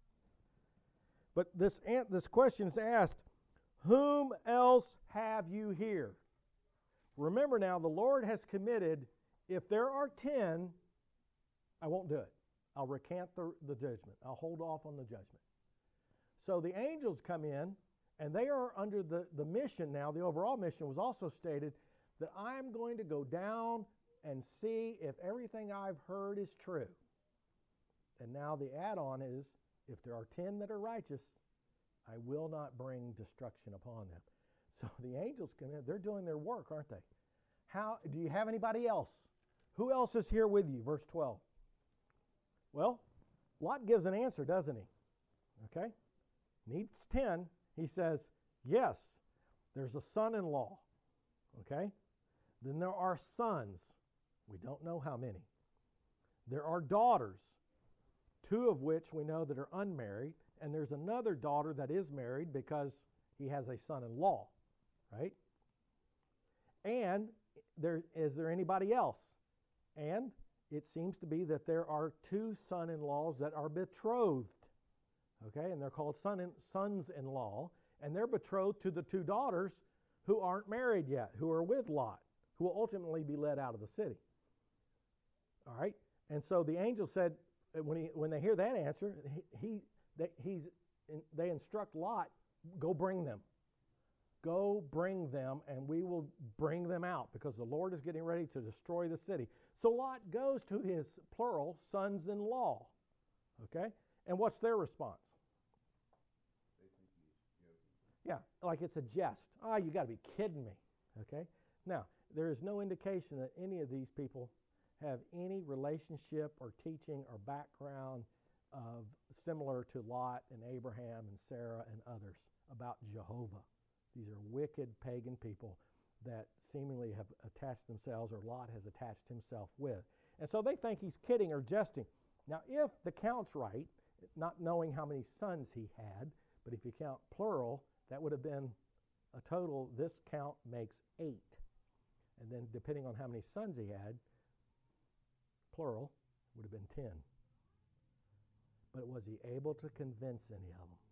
But this, this question is asked, whom else have you here? Remember now, the Lord has committed, if there are ten, I won't do it. I'll recant the, the judgment. I'll hold off on the judgment. So the angels come in, and they are under the, the mission now. The overall mission was also stated that I'm going to go down and see if everything I've heard is true. And now the add-on is, if there are ten that are righteous, I will not bring destruction upon them. So the angels come in. They're doing their work, aren't they? How do you have anybody else? Who else is here with you? Verse twelve. Well, Lot gives an answer, doesn't he? Okay? Needs ten. He says, yes, there's a son-in-law. Okay? Then there are sons. We don't know how many. There are daughters, two of which we know that are unmarried, and there's another daughter that is married because he has a son-in-law, right? And there is there anybody else? And it seems to be that there are two son-in-laws that are betrothed, okay? And they're called son in, sons-in-law, and they're betrothed to the two daughters who aren't married yet, who are with Lot, who will ultimately be led out of the city. All right? And so the angel said, when he when they hear that answer, he, he they, he's they instruct Lot, go bring them. Go bring them, and we will bring them out, because the Lord is getting ready to destroy the city. So Lot goes to his, plural, sons-in-law. Okay? And what's their response? They think he's joking. Yeah, like it's a jest. Oh, you got to be kidding me. Okay? Now, there is no indication that any of these people have any relationship or teaching or background of similar to Lot and Abraham and Sarah and others about Jehovah. These are wicked pagan people that seemingly have attached themselves, or Lot has attached himself with. And so they think he's kidding or jesting. Now, if the count's right, not knowing how many sons he had, but if you count plural, that would have been a total, this count makes eight. And then depending on how many sons he had, plural, would have been ten. But was he able to convince any of them?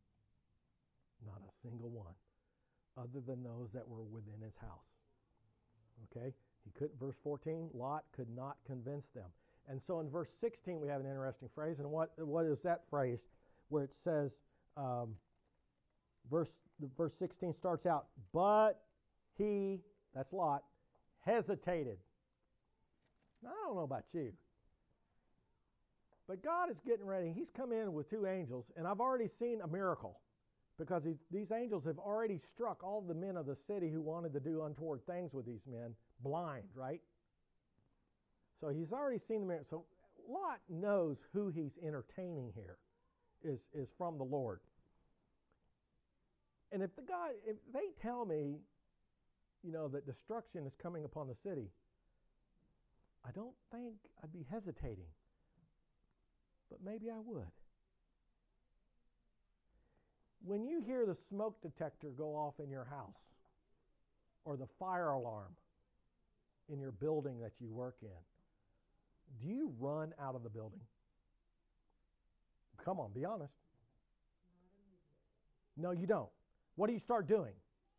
Not a single one, other than those that were within his house. Okay? He could, verse fourteen, Lot could not convince them. And so in verse sixteen, we have an interesting phrase. And what, what is that phrase where it says, um, verse, verse sixteen starts out, but he, that's Lot, hesitated. Now, I don't know about you, but God is getting ready. He's come in with two angels, and I've already seen a miracle, because these, these angels have already struck all the men of the city who wanted to do untoward things with these men blind, right? So he's already seen the miracle. So Lot knows who he's entertaining here is, is from the Lord. And if the God, if they tell me, you know, that destruction is coming upon the city, I don't think I'd be hesitating, but maybe I would. When you hear the smoke detector go off in your house, or the fire alarm, in your building that you work in, do you run out of the building? Come on, be honest. No, you don't. What do you start doing?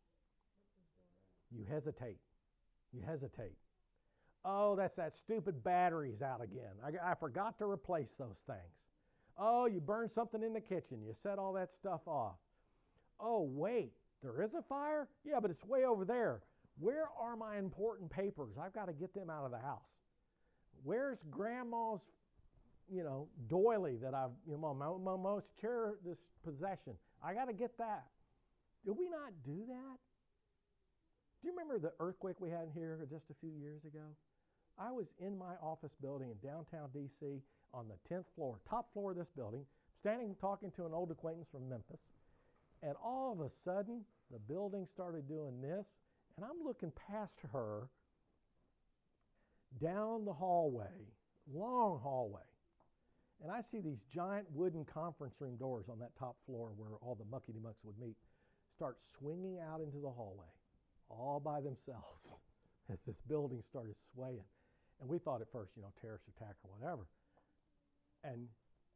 You hesitate. You hesitate. Oh, that's that stupid battery's out again. I, I forgot to replace those things. Oh, you burned something in the kitchen. You set all that stuff off. Oh, wait, there is a fire? Yeah, but it's way over there. Where are my important papers? I've got to get them out of the house. Where's Grandma's, you know, doily that I've, you know, my, my most cherished possession? I got to get that. Did we not do that? Do you remember the earthquake we had here just a few years ago? I was in my office building in downtown D C on the tenth floor, top floor of this building, standing talking to an old acquaintance from Memphis. And all of a sudden, the building started doing this, and I'm looking past her down the hallway, long hallway. And I see these giant wooden conference room doors on that top floor where all the muckety-mucks would meet start swinging out into the hallway all by themselves as this building started swaying. And we thought at first, you know, terrorist attack or whatever. And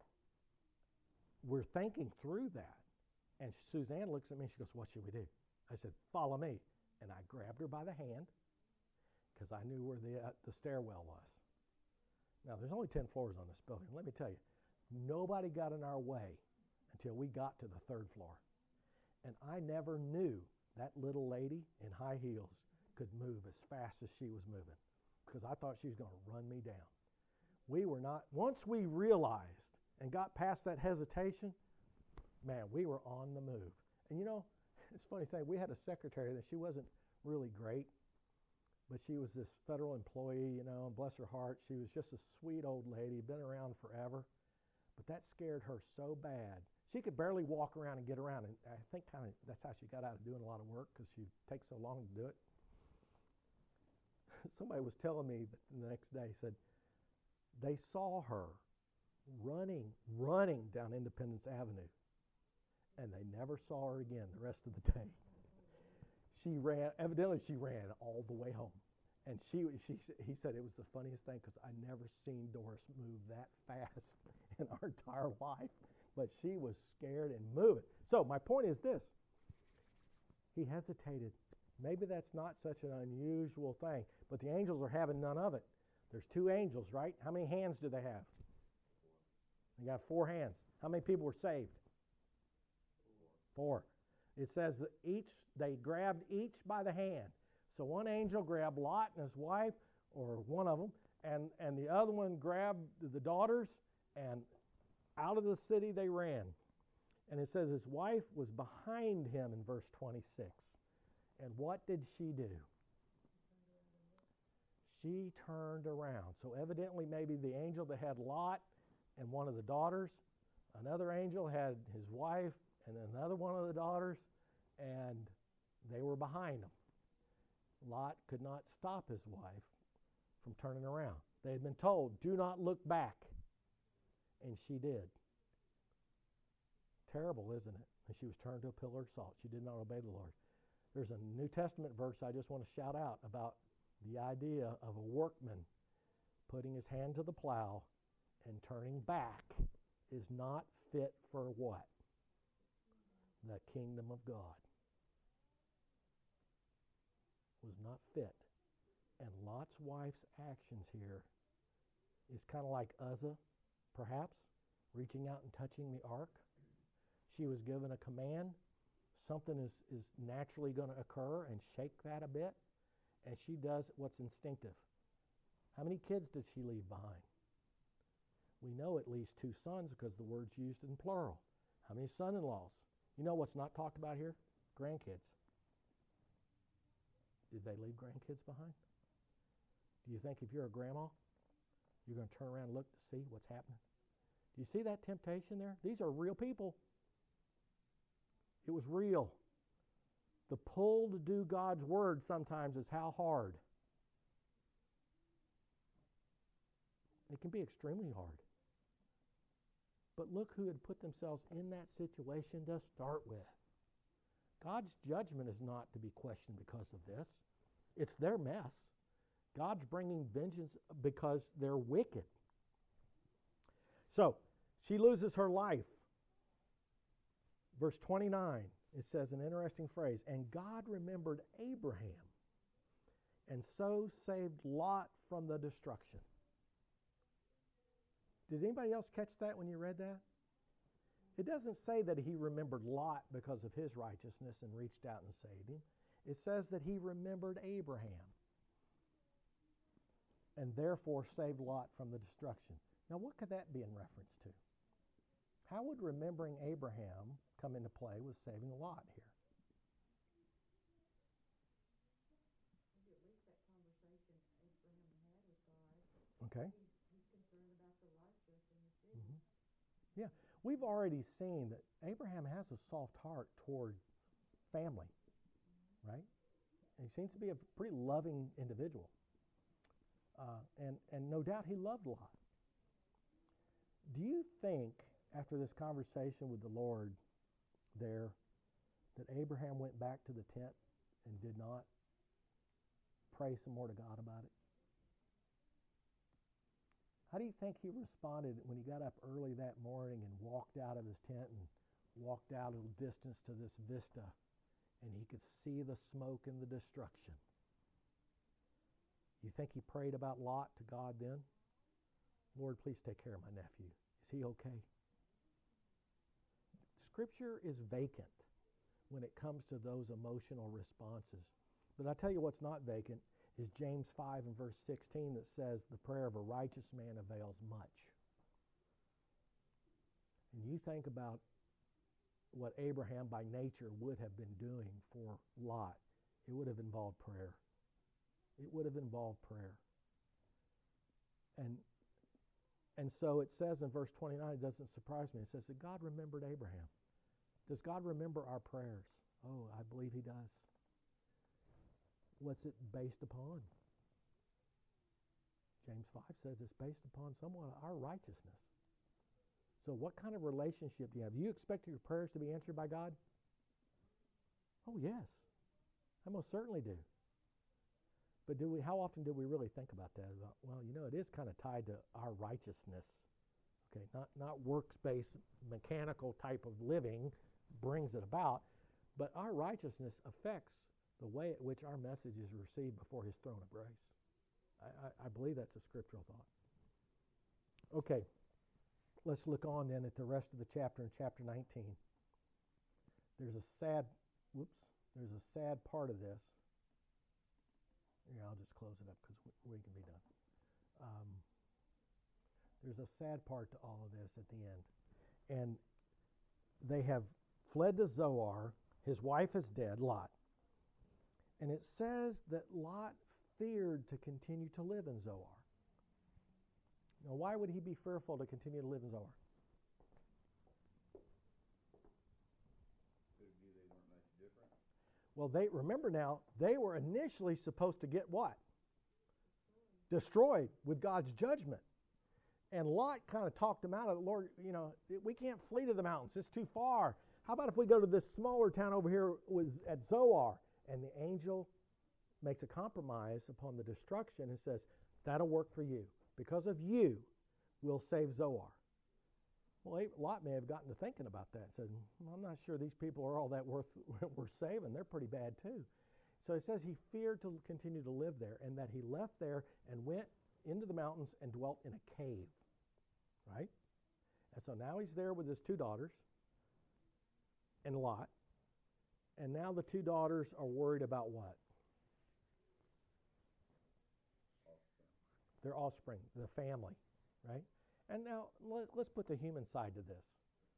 we're thinking through that. And Suzanne looks at me and she goes, what should we do? I said, follow me. And I grabbed her by the hand because I knew where the, uh, the stairwell was. Now, there's only ten floors on this building. Let me tell you, nobody got in our way until we got to the third floor. And I never knew that little lady in high heels could move as fast as she was moving because I thought she was going to run me down. We were not, once we realized and got past that hesitation, man, we were on the move. And you know, it's a funny thing, we had a secretary that she wasn't really great, but she was this federal employee, you know, and bless her heart, she was just a sweet old lady, been around forever. But that scared her so bad. She could barely walk around and get around, and I think kind of that's how she got out of doing a lot of work because she takes so long to do it. Somebody was telling me the next day, said they saw her running, running down Independence Avenue, and they never saw her again the rest of the day. She ran, evidently she ran all the way home. And she, she, he said it was the funniest thing because I never seen Doris move that fast in our entire life. But she was scared and moving. So my point is this. He hesitated. Maybe that's not such an unusual thing, but the angels are having none of it. There's two angels, right? How many hands do they have? They got four hands. How many people were saved? Four. It says that each they grabbed each by the hand. So one angel grabbed Lot and his wife, or one of them, and, and the other one grabbed the daughters, and out of the city they ran. And it says his wife was behind him in verse twenty-six. And what did she do? She turned around. So evidently maybe the angel that had Lot and one of the daughters, another angel had his wife and another one of the daughters, and they were behind him. Lot could not stop his wife from turning around. They had been told, do not look back. And she did. Terrible, isn't it? And she was turned to a pillar of salt. She did not obey the Lord. There's a New Testament verse I just want to shout out about the idea of a workman putting his hand to the plow and turning back is not fit for what? The kingdom of God. Was not fit. And Lot's wife's actions here is kind of like Uzzah, perhaps, reaching out and touching the ark. She was given a command. Something is, is naturally going to occur and shake that a bit. And she does what's instinctive. How many kids did she leave behind? We know at least two sons because the word's used in plural. How many son-in-laws? You know what's not talked about here? Grandkids. Did they leave grandkids behind? Do you think if you're a grandma, you're going to turn around and look to see what's happening? Do you see that temptation there? These are real people. It was real. The pull to do God's word sometimes is how hard. It can be extremely hard. But look who had put themselves in that situation to start with. God's judgment is not to be questioned because of this. It's their mess. God's bringing vengeance because they're wicked. So, she loses her life. Verse twenty-nine, it says an interesting phrase, and God remembered Abraham and so saved Lot from the destruction. Did anybody else catch that when you read that? It doesn't say that he remembered Lot because of his righteousness and reached out and saved him. It says that he remembered Abraham and therefore saved Lot from the destruction. Now, what could that be in reference to? How would remembering Abraham come into play with saving Lot here? Maybe at least that conversation Abraham had with God. Okay. He's, he's concerned about the righteous in the city. Mm-hmm. Yeah, we've already seen that Abraham has a soft heart toward family, mm-hmm. right? And he seems to be a pretty loving individual. Uh, and, and no doubt he loved Lot. Do you think, after this conversation with the Lord there, that Abraham went back to the tent and did not pray some more to God about it? How do you think he responded when he got up early that morning and walked out of his tent and walked out a little distance to this vista, and he could see the smoke and the destruction? You think he prayed about Lot to God then? Lord, please take care of my nephew. Is he okay? Scripture is vacant when it comes to those emotional responses. But I tell you what's not vacant is James five and verse sixteen that says the prayer of a righteous man avails much. And you think about what Abraham by nature would have been doing for Lot. It would have involved prayer. It would have involved prayer. And and so it says in verse twenty-nine, it doesn't surprise me. It says that God remembered Abraham. Does God remember our prayers? Oh, I believe he does. What's it based upon? James five says it's based upon somewhat our righteousness. So what kind of relationship do you have? Do you expect your prayers to be answered by God? Oh, yes. I most certainly do. But do we? How often do we really think about that? About, well, you know, it is kind of tied to our righteousness. Okay, not, not works-based, mechanical type of living brings it about, but our righteousness affects the way at which our message is received before his throne of grace. I, I, I believe that's a scriptural thought. Okay, let's look on then at the rest of the chapter in chapter nineteen. There's a sad, whoops, there's a sad part of this. Yeah, I'll just close it up because we, we can be done. Um, there's a sad part to all of this at the end. And they have fled to Zoar. His wife is dead, Lot. And it says that Lot feared to continue to live in Zoar. Now, why would he be fearful to continue to live in Zoar? Could it be they weren't much different? Well, they remember now, they were initially supposed to get what? Destroyed with God's judgment. And Lot kind of talked them out of it. Lord, you know, we can't flee to the mountains. It's too far. How about if we go to this smaller town over here was at Zoar? And the angel makes a compromise upon the destruction and says, that'll work for you. Because of you, we'll save Zoar. Well, Lot may have gotten to thinking about that and said, well, I'm not sure these people are all that worth worth saving. They're pretty bad too. So it says he feared to continue to live there and that he left there and went into the mountains and dwelt in a cave. Right? And so now he's there with his two daughters and Lot. And now the two daughters are worried about what? Their offspring, the family, right? And now let, let's put the human side to this.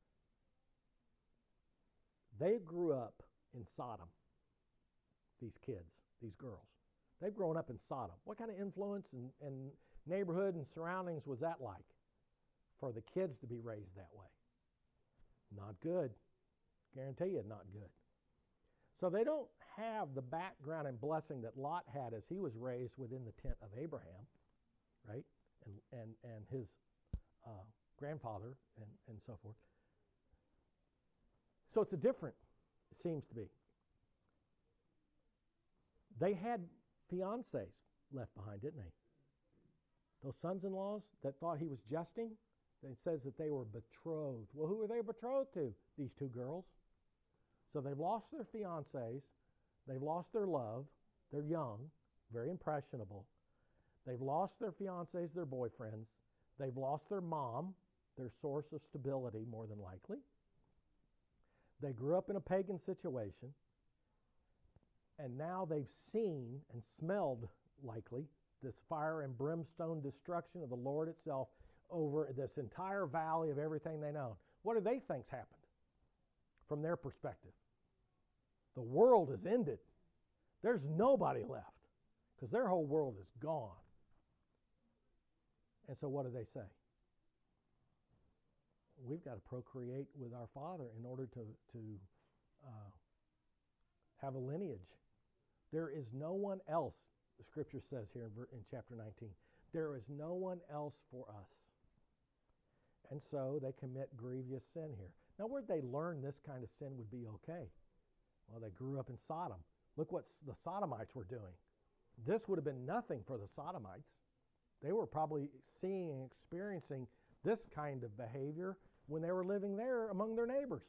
They grew up in Sodom, these kids, these girls. They've grown up in Sodom. What kind of influence and, and neighborhood and surroundings was that like for the kids to be raised that way? Not good. Guarantee you, not good. So they don't have the background and blessing that Lot had as he was raised within the tent of Abraham, right? And and and his uh, grandfather and, and so forth. So it's a different, it seems to be. They had fiancés. left behind, didn't they? Those sons-in-laws that thought he was jesting, it says that they were betrothed. Well, who were they betrothed to? These two girls. So they've lost their fiancés. They've lost their love. They're young, very impressionable. They've lost their fiancés, their boyfriends. They've lost their mom, their source of stability, more than likely. They grew up in a pagan situation. And now they've seen and smelled, likely, this fire and brimstone destruction of the Lord itself over this entire valley of everything they know. What do they think's happened from their perspective? The world is ended. There's nobody left because their whole world is gone. And so what do they say? We've got to procreate with our father in order to, to uh, have a lineage. There is no one else, the scripture says here in, in chapter nineteen, there is no one else for us. And so they commit grievous sin here. Now, where'd they learn this kind of sin would be okay? Well, they grew up in Sodom. Look what the Sodomites were doing. This would have been nothing for the Sodomites. They were probably seeing and experiencing this kind of behavior when they were living there among their neighbors.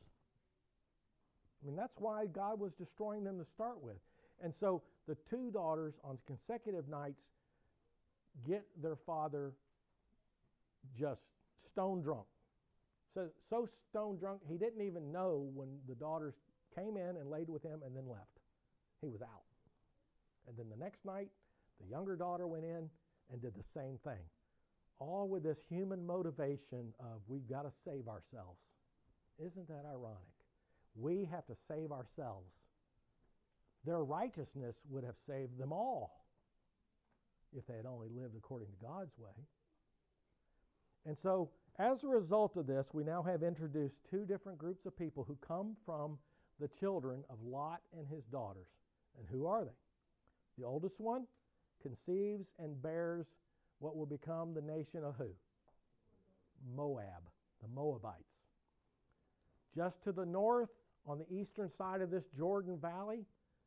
I mean, that's why God was destroying them to start with. And so the two daughters on consecutive nights get their father just stone drunk. So, so stone drunk, he didn't even know when the daughters came in and laid with him and then left. He was out. And then the next night, the younger daughter went in and did the same thing. All with this human motivation of we've got to save ourselves. Isn't that ironic? We have to save ourselves. Their righteousness would have saved them all if they had only lived according to God's way. And so, as a result of this, we now have introduced two different groups of people who come from the children of Lot and his daughters. And who are they? The oldest one conceives and bears what will become the nation of who? Moab, the Moabites. Just to the north, on the eastern side of this Jordan Valley,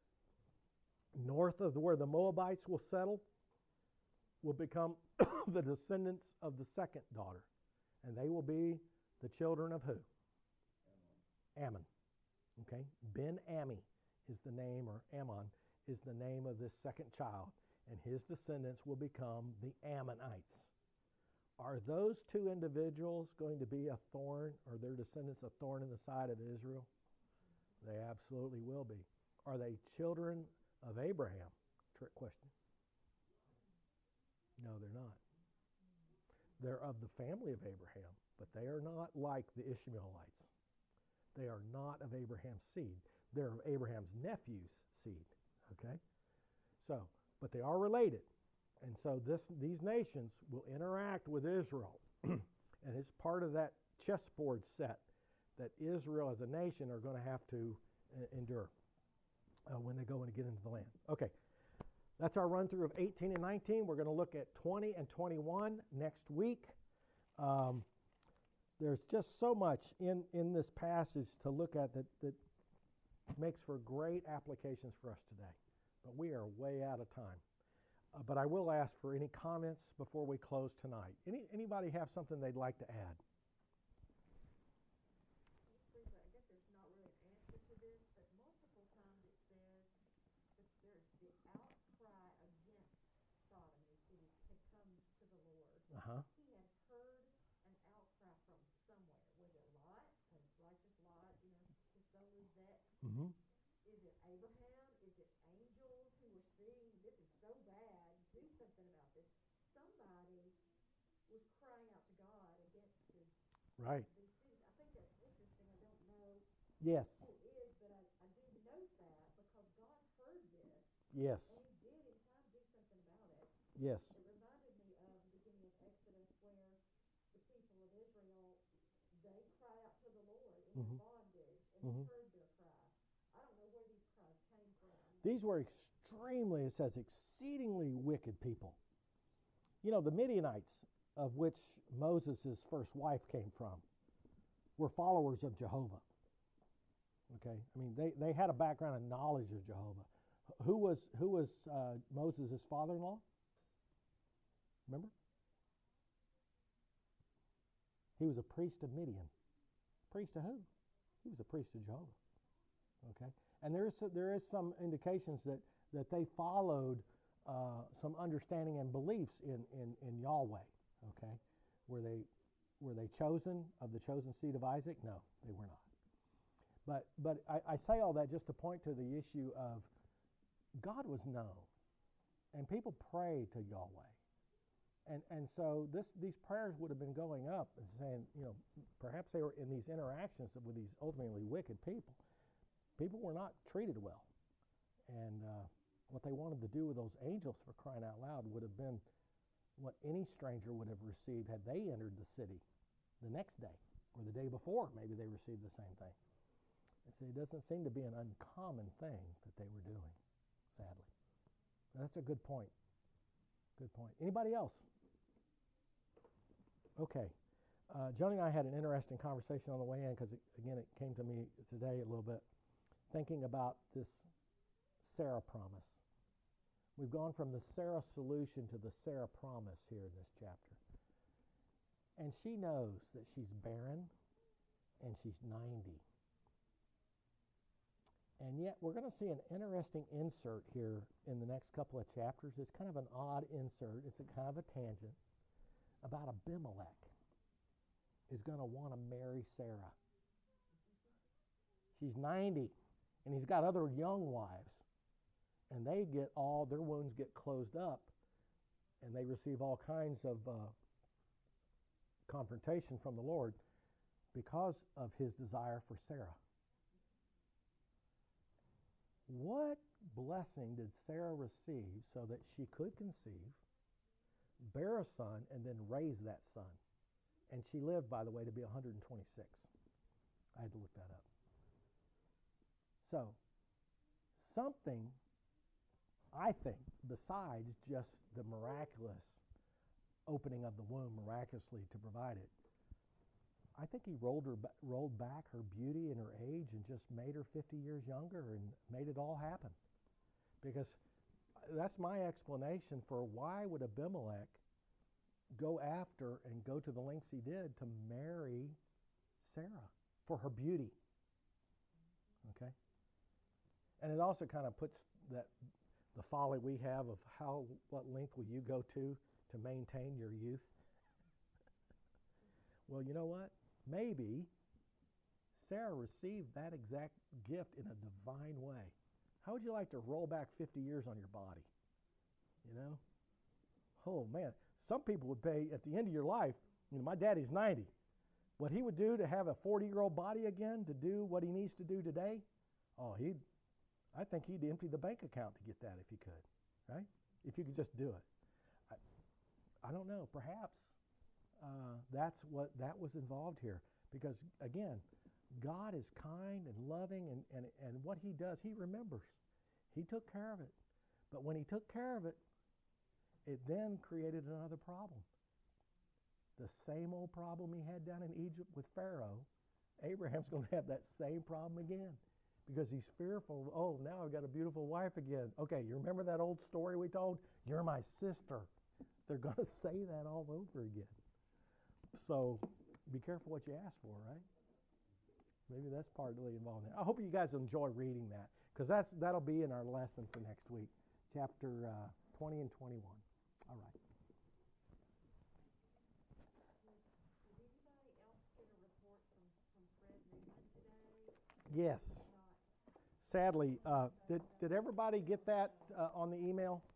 north of where the Moabites will settle, will become the descendants of the second daughter. And they will be the children of who? Ammon. Okay? Ben-Ammi is the name, or Ammon is the name of this second child. And his descendants will become the Ammonites. Are those two individuals going to be a thorn, or their descendants a thorn in the side of Israel? They absolutely will be. Are they children of Abraham? Trick question. No, they're not. They're of the family of Abraham, but they are not like the Ishmaelites. They are not of Abraham's seed. They're of Abraham's nephew's seed. Okay? So, but they are related. And so this these nations will interact with Israel. And it's part of that chessboard set that Israel as a nation are going to have to uh, endure uh, when they go and get into the land. Okay. That's our run through of eighteen and nineteen. We're going to look at twenty and twenty-one next week. Um, there's just so much in, in this passage to look at that, that makes for great applications for us today. But we are way out of time. Uh, but I will ask for any comments before we close tonight. Any Anybody have something they'd like to add? I guess there's not really an answer to this, but multiple times it says that there's the outcry against Sodom and the city had come to the Lord. Uh-huh. He had heard an outcry from somewhere. Was it Lot, a righteous Lot, you know, his soul is vexed? Mm-hmm. Is it Abraham? Is it angels who were seeing this is so bad? Do something about this. Somebody was crying out to God against his Right. these cities. I think that's interesting. I don't know Yes. who is, but I, I do note that because God heard this Yes. and he did in time do something about it. Yes. It reminded me of the beginning of Exodus where the people of Israel, they cry out to the Lord in Mhm. their bondage and Mhm. he heard their cry. I don't know where these cries came from. These were extremely, it says, exceedingly wicked people. You know, the Midianites, of which Moses' first wife came from, were followers of Jehovah. Okay? I mean, they, they had a background and knowledge of Jehovah. Who was who was uh, Moses' father-in-law? Remember? He was a priest of Midian. Priest of who? He was a priest of Jehovah. Okay? And there is, there is some indications that, that they followed uh, some understanding and beliefs in, in, in Yahweh. Okay? Were they, were they chosen of the chosen seed of Isaac? No, they were not. But, but I, I say all that just to point to the issue of God was known. And people prayed to Yahweh. And and so this these prayers would have been going up and saying, you know, perhaps they were in these interactions with these ultimately wicked people. People were not treated well. And uh, what they wanted to do with those angels, for crying out loud, would have been what any stranger would have received had they entered the city the next day or the day before. Maybe they received the same thing. And so it doesn't seem to be an uncommon thing that they were doing, sadly. That's a good point. Good point. Anybody else? Okay. Uh, Joni and I had an interesting conversation on the way in because, again, it came to me today a little bit, thinking about this Sarah promise. We've gone from the Sarah solution to the Sarah promise here in this chapter. And she knows that she's barren and she's ninety. And yet we're going to see an interesting insert here in the next couple of chapters. It's kind of an odd insert. It's a kind of a tangent about Abimelech is going to want to marry Sarah. She's ninety, and he's got other young wives. And they get all, their wounds get closed up, and they receive all kinds of uh, confrontation from the Lord because of his desire for Sarah. What blessing did Sarah receive so that she could conceive, bear a son, and then raise that son? And she lived, by the way, to be one hundred twenty-six. I had to look that up. So, something, I think, besides just the miraculous opening of the womb miraculously to provide it, I think he rolled her, rolled back her beauty and her age and just made her fifty years younger and made it all happen. Because that's my explanation for why would Abimelech go after and go to the lengths he did to marry Sarah for her beauty. Okay? And it also kind of puts that the folly we have of how, what length will you go to to maintain your youth? Well, you know what? Maybe Sarah received that exact gift in a divine way. How would you like to roll back fifty years on your body? You know? Oh, man. Some people would pay, at the end of your life, you know, my daddy's ninety. What he would do to have a forty-year-old body again, to do what he needs to do today, oh, he'd, I think he'd empty the bank account to get that if he could, right? If you could just do it. I, I don't know. Perhaps uh, that's what that was involved here. Because, again, God is kind and loving, and, and, and what he does, he remembers. He took care of it. But when he took care of it, it then created another problem. The same old problem he had down in Egypt with Pharaoh, Abraham's going to have that same problem again. Because he's fearful, oh, now I've got a beautiful wife again. Okay, you remember that old story we told? You're my sister. They're going to say that all over again. So be careful what you ask for, right? Maybe that's partly involved in it. I hope you guys enjoy reading that, because that's that'll be in our lesson for next week, chapter uh, twenty and twenty-one. All right. Did anybody else get a report from, from Fred Newman today? Yes. Not. Sadly, uh, did did everybody get that uh, on the email?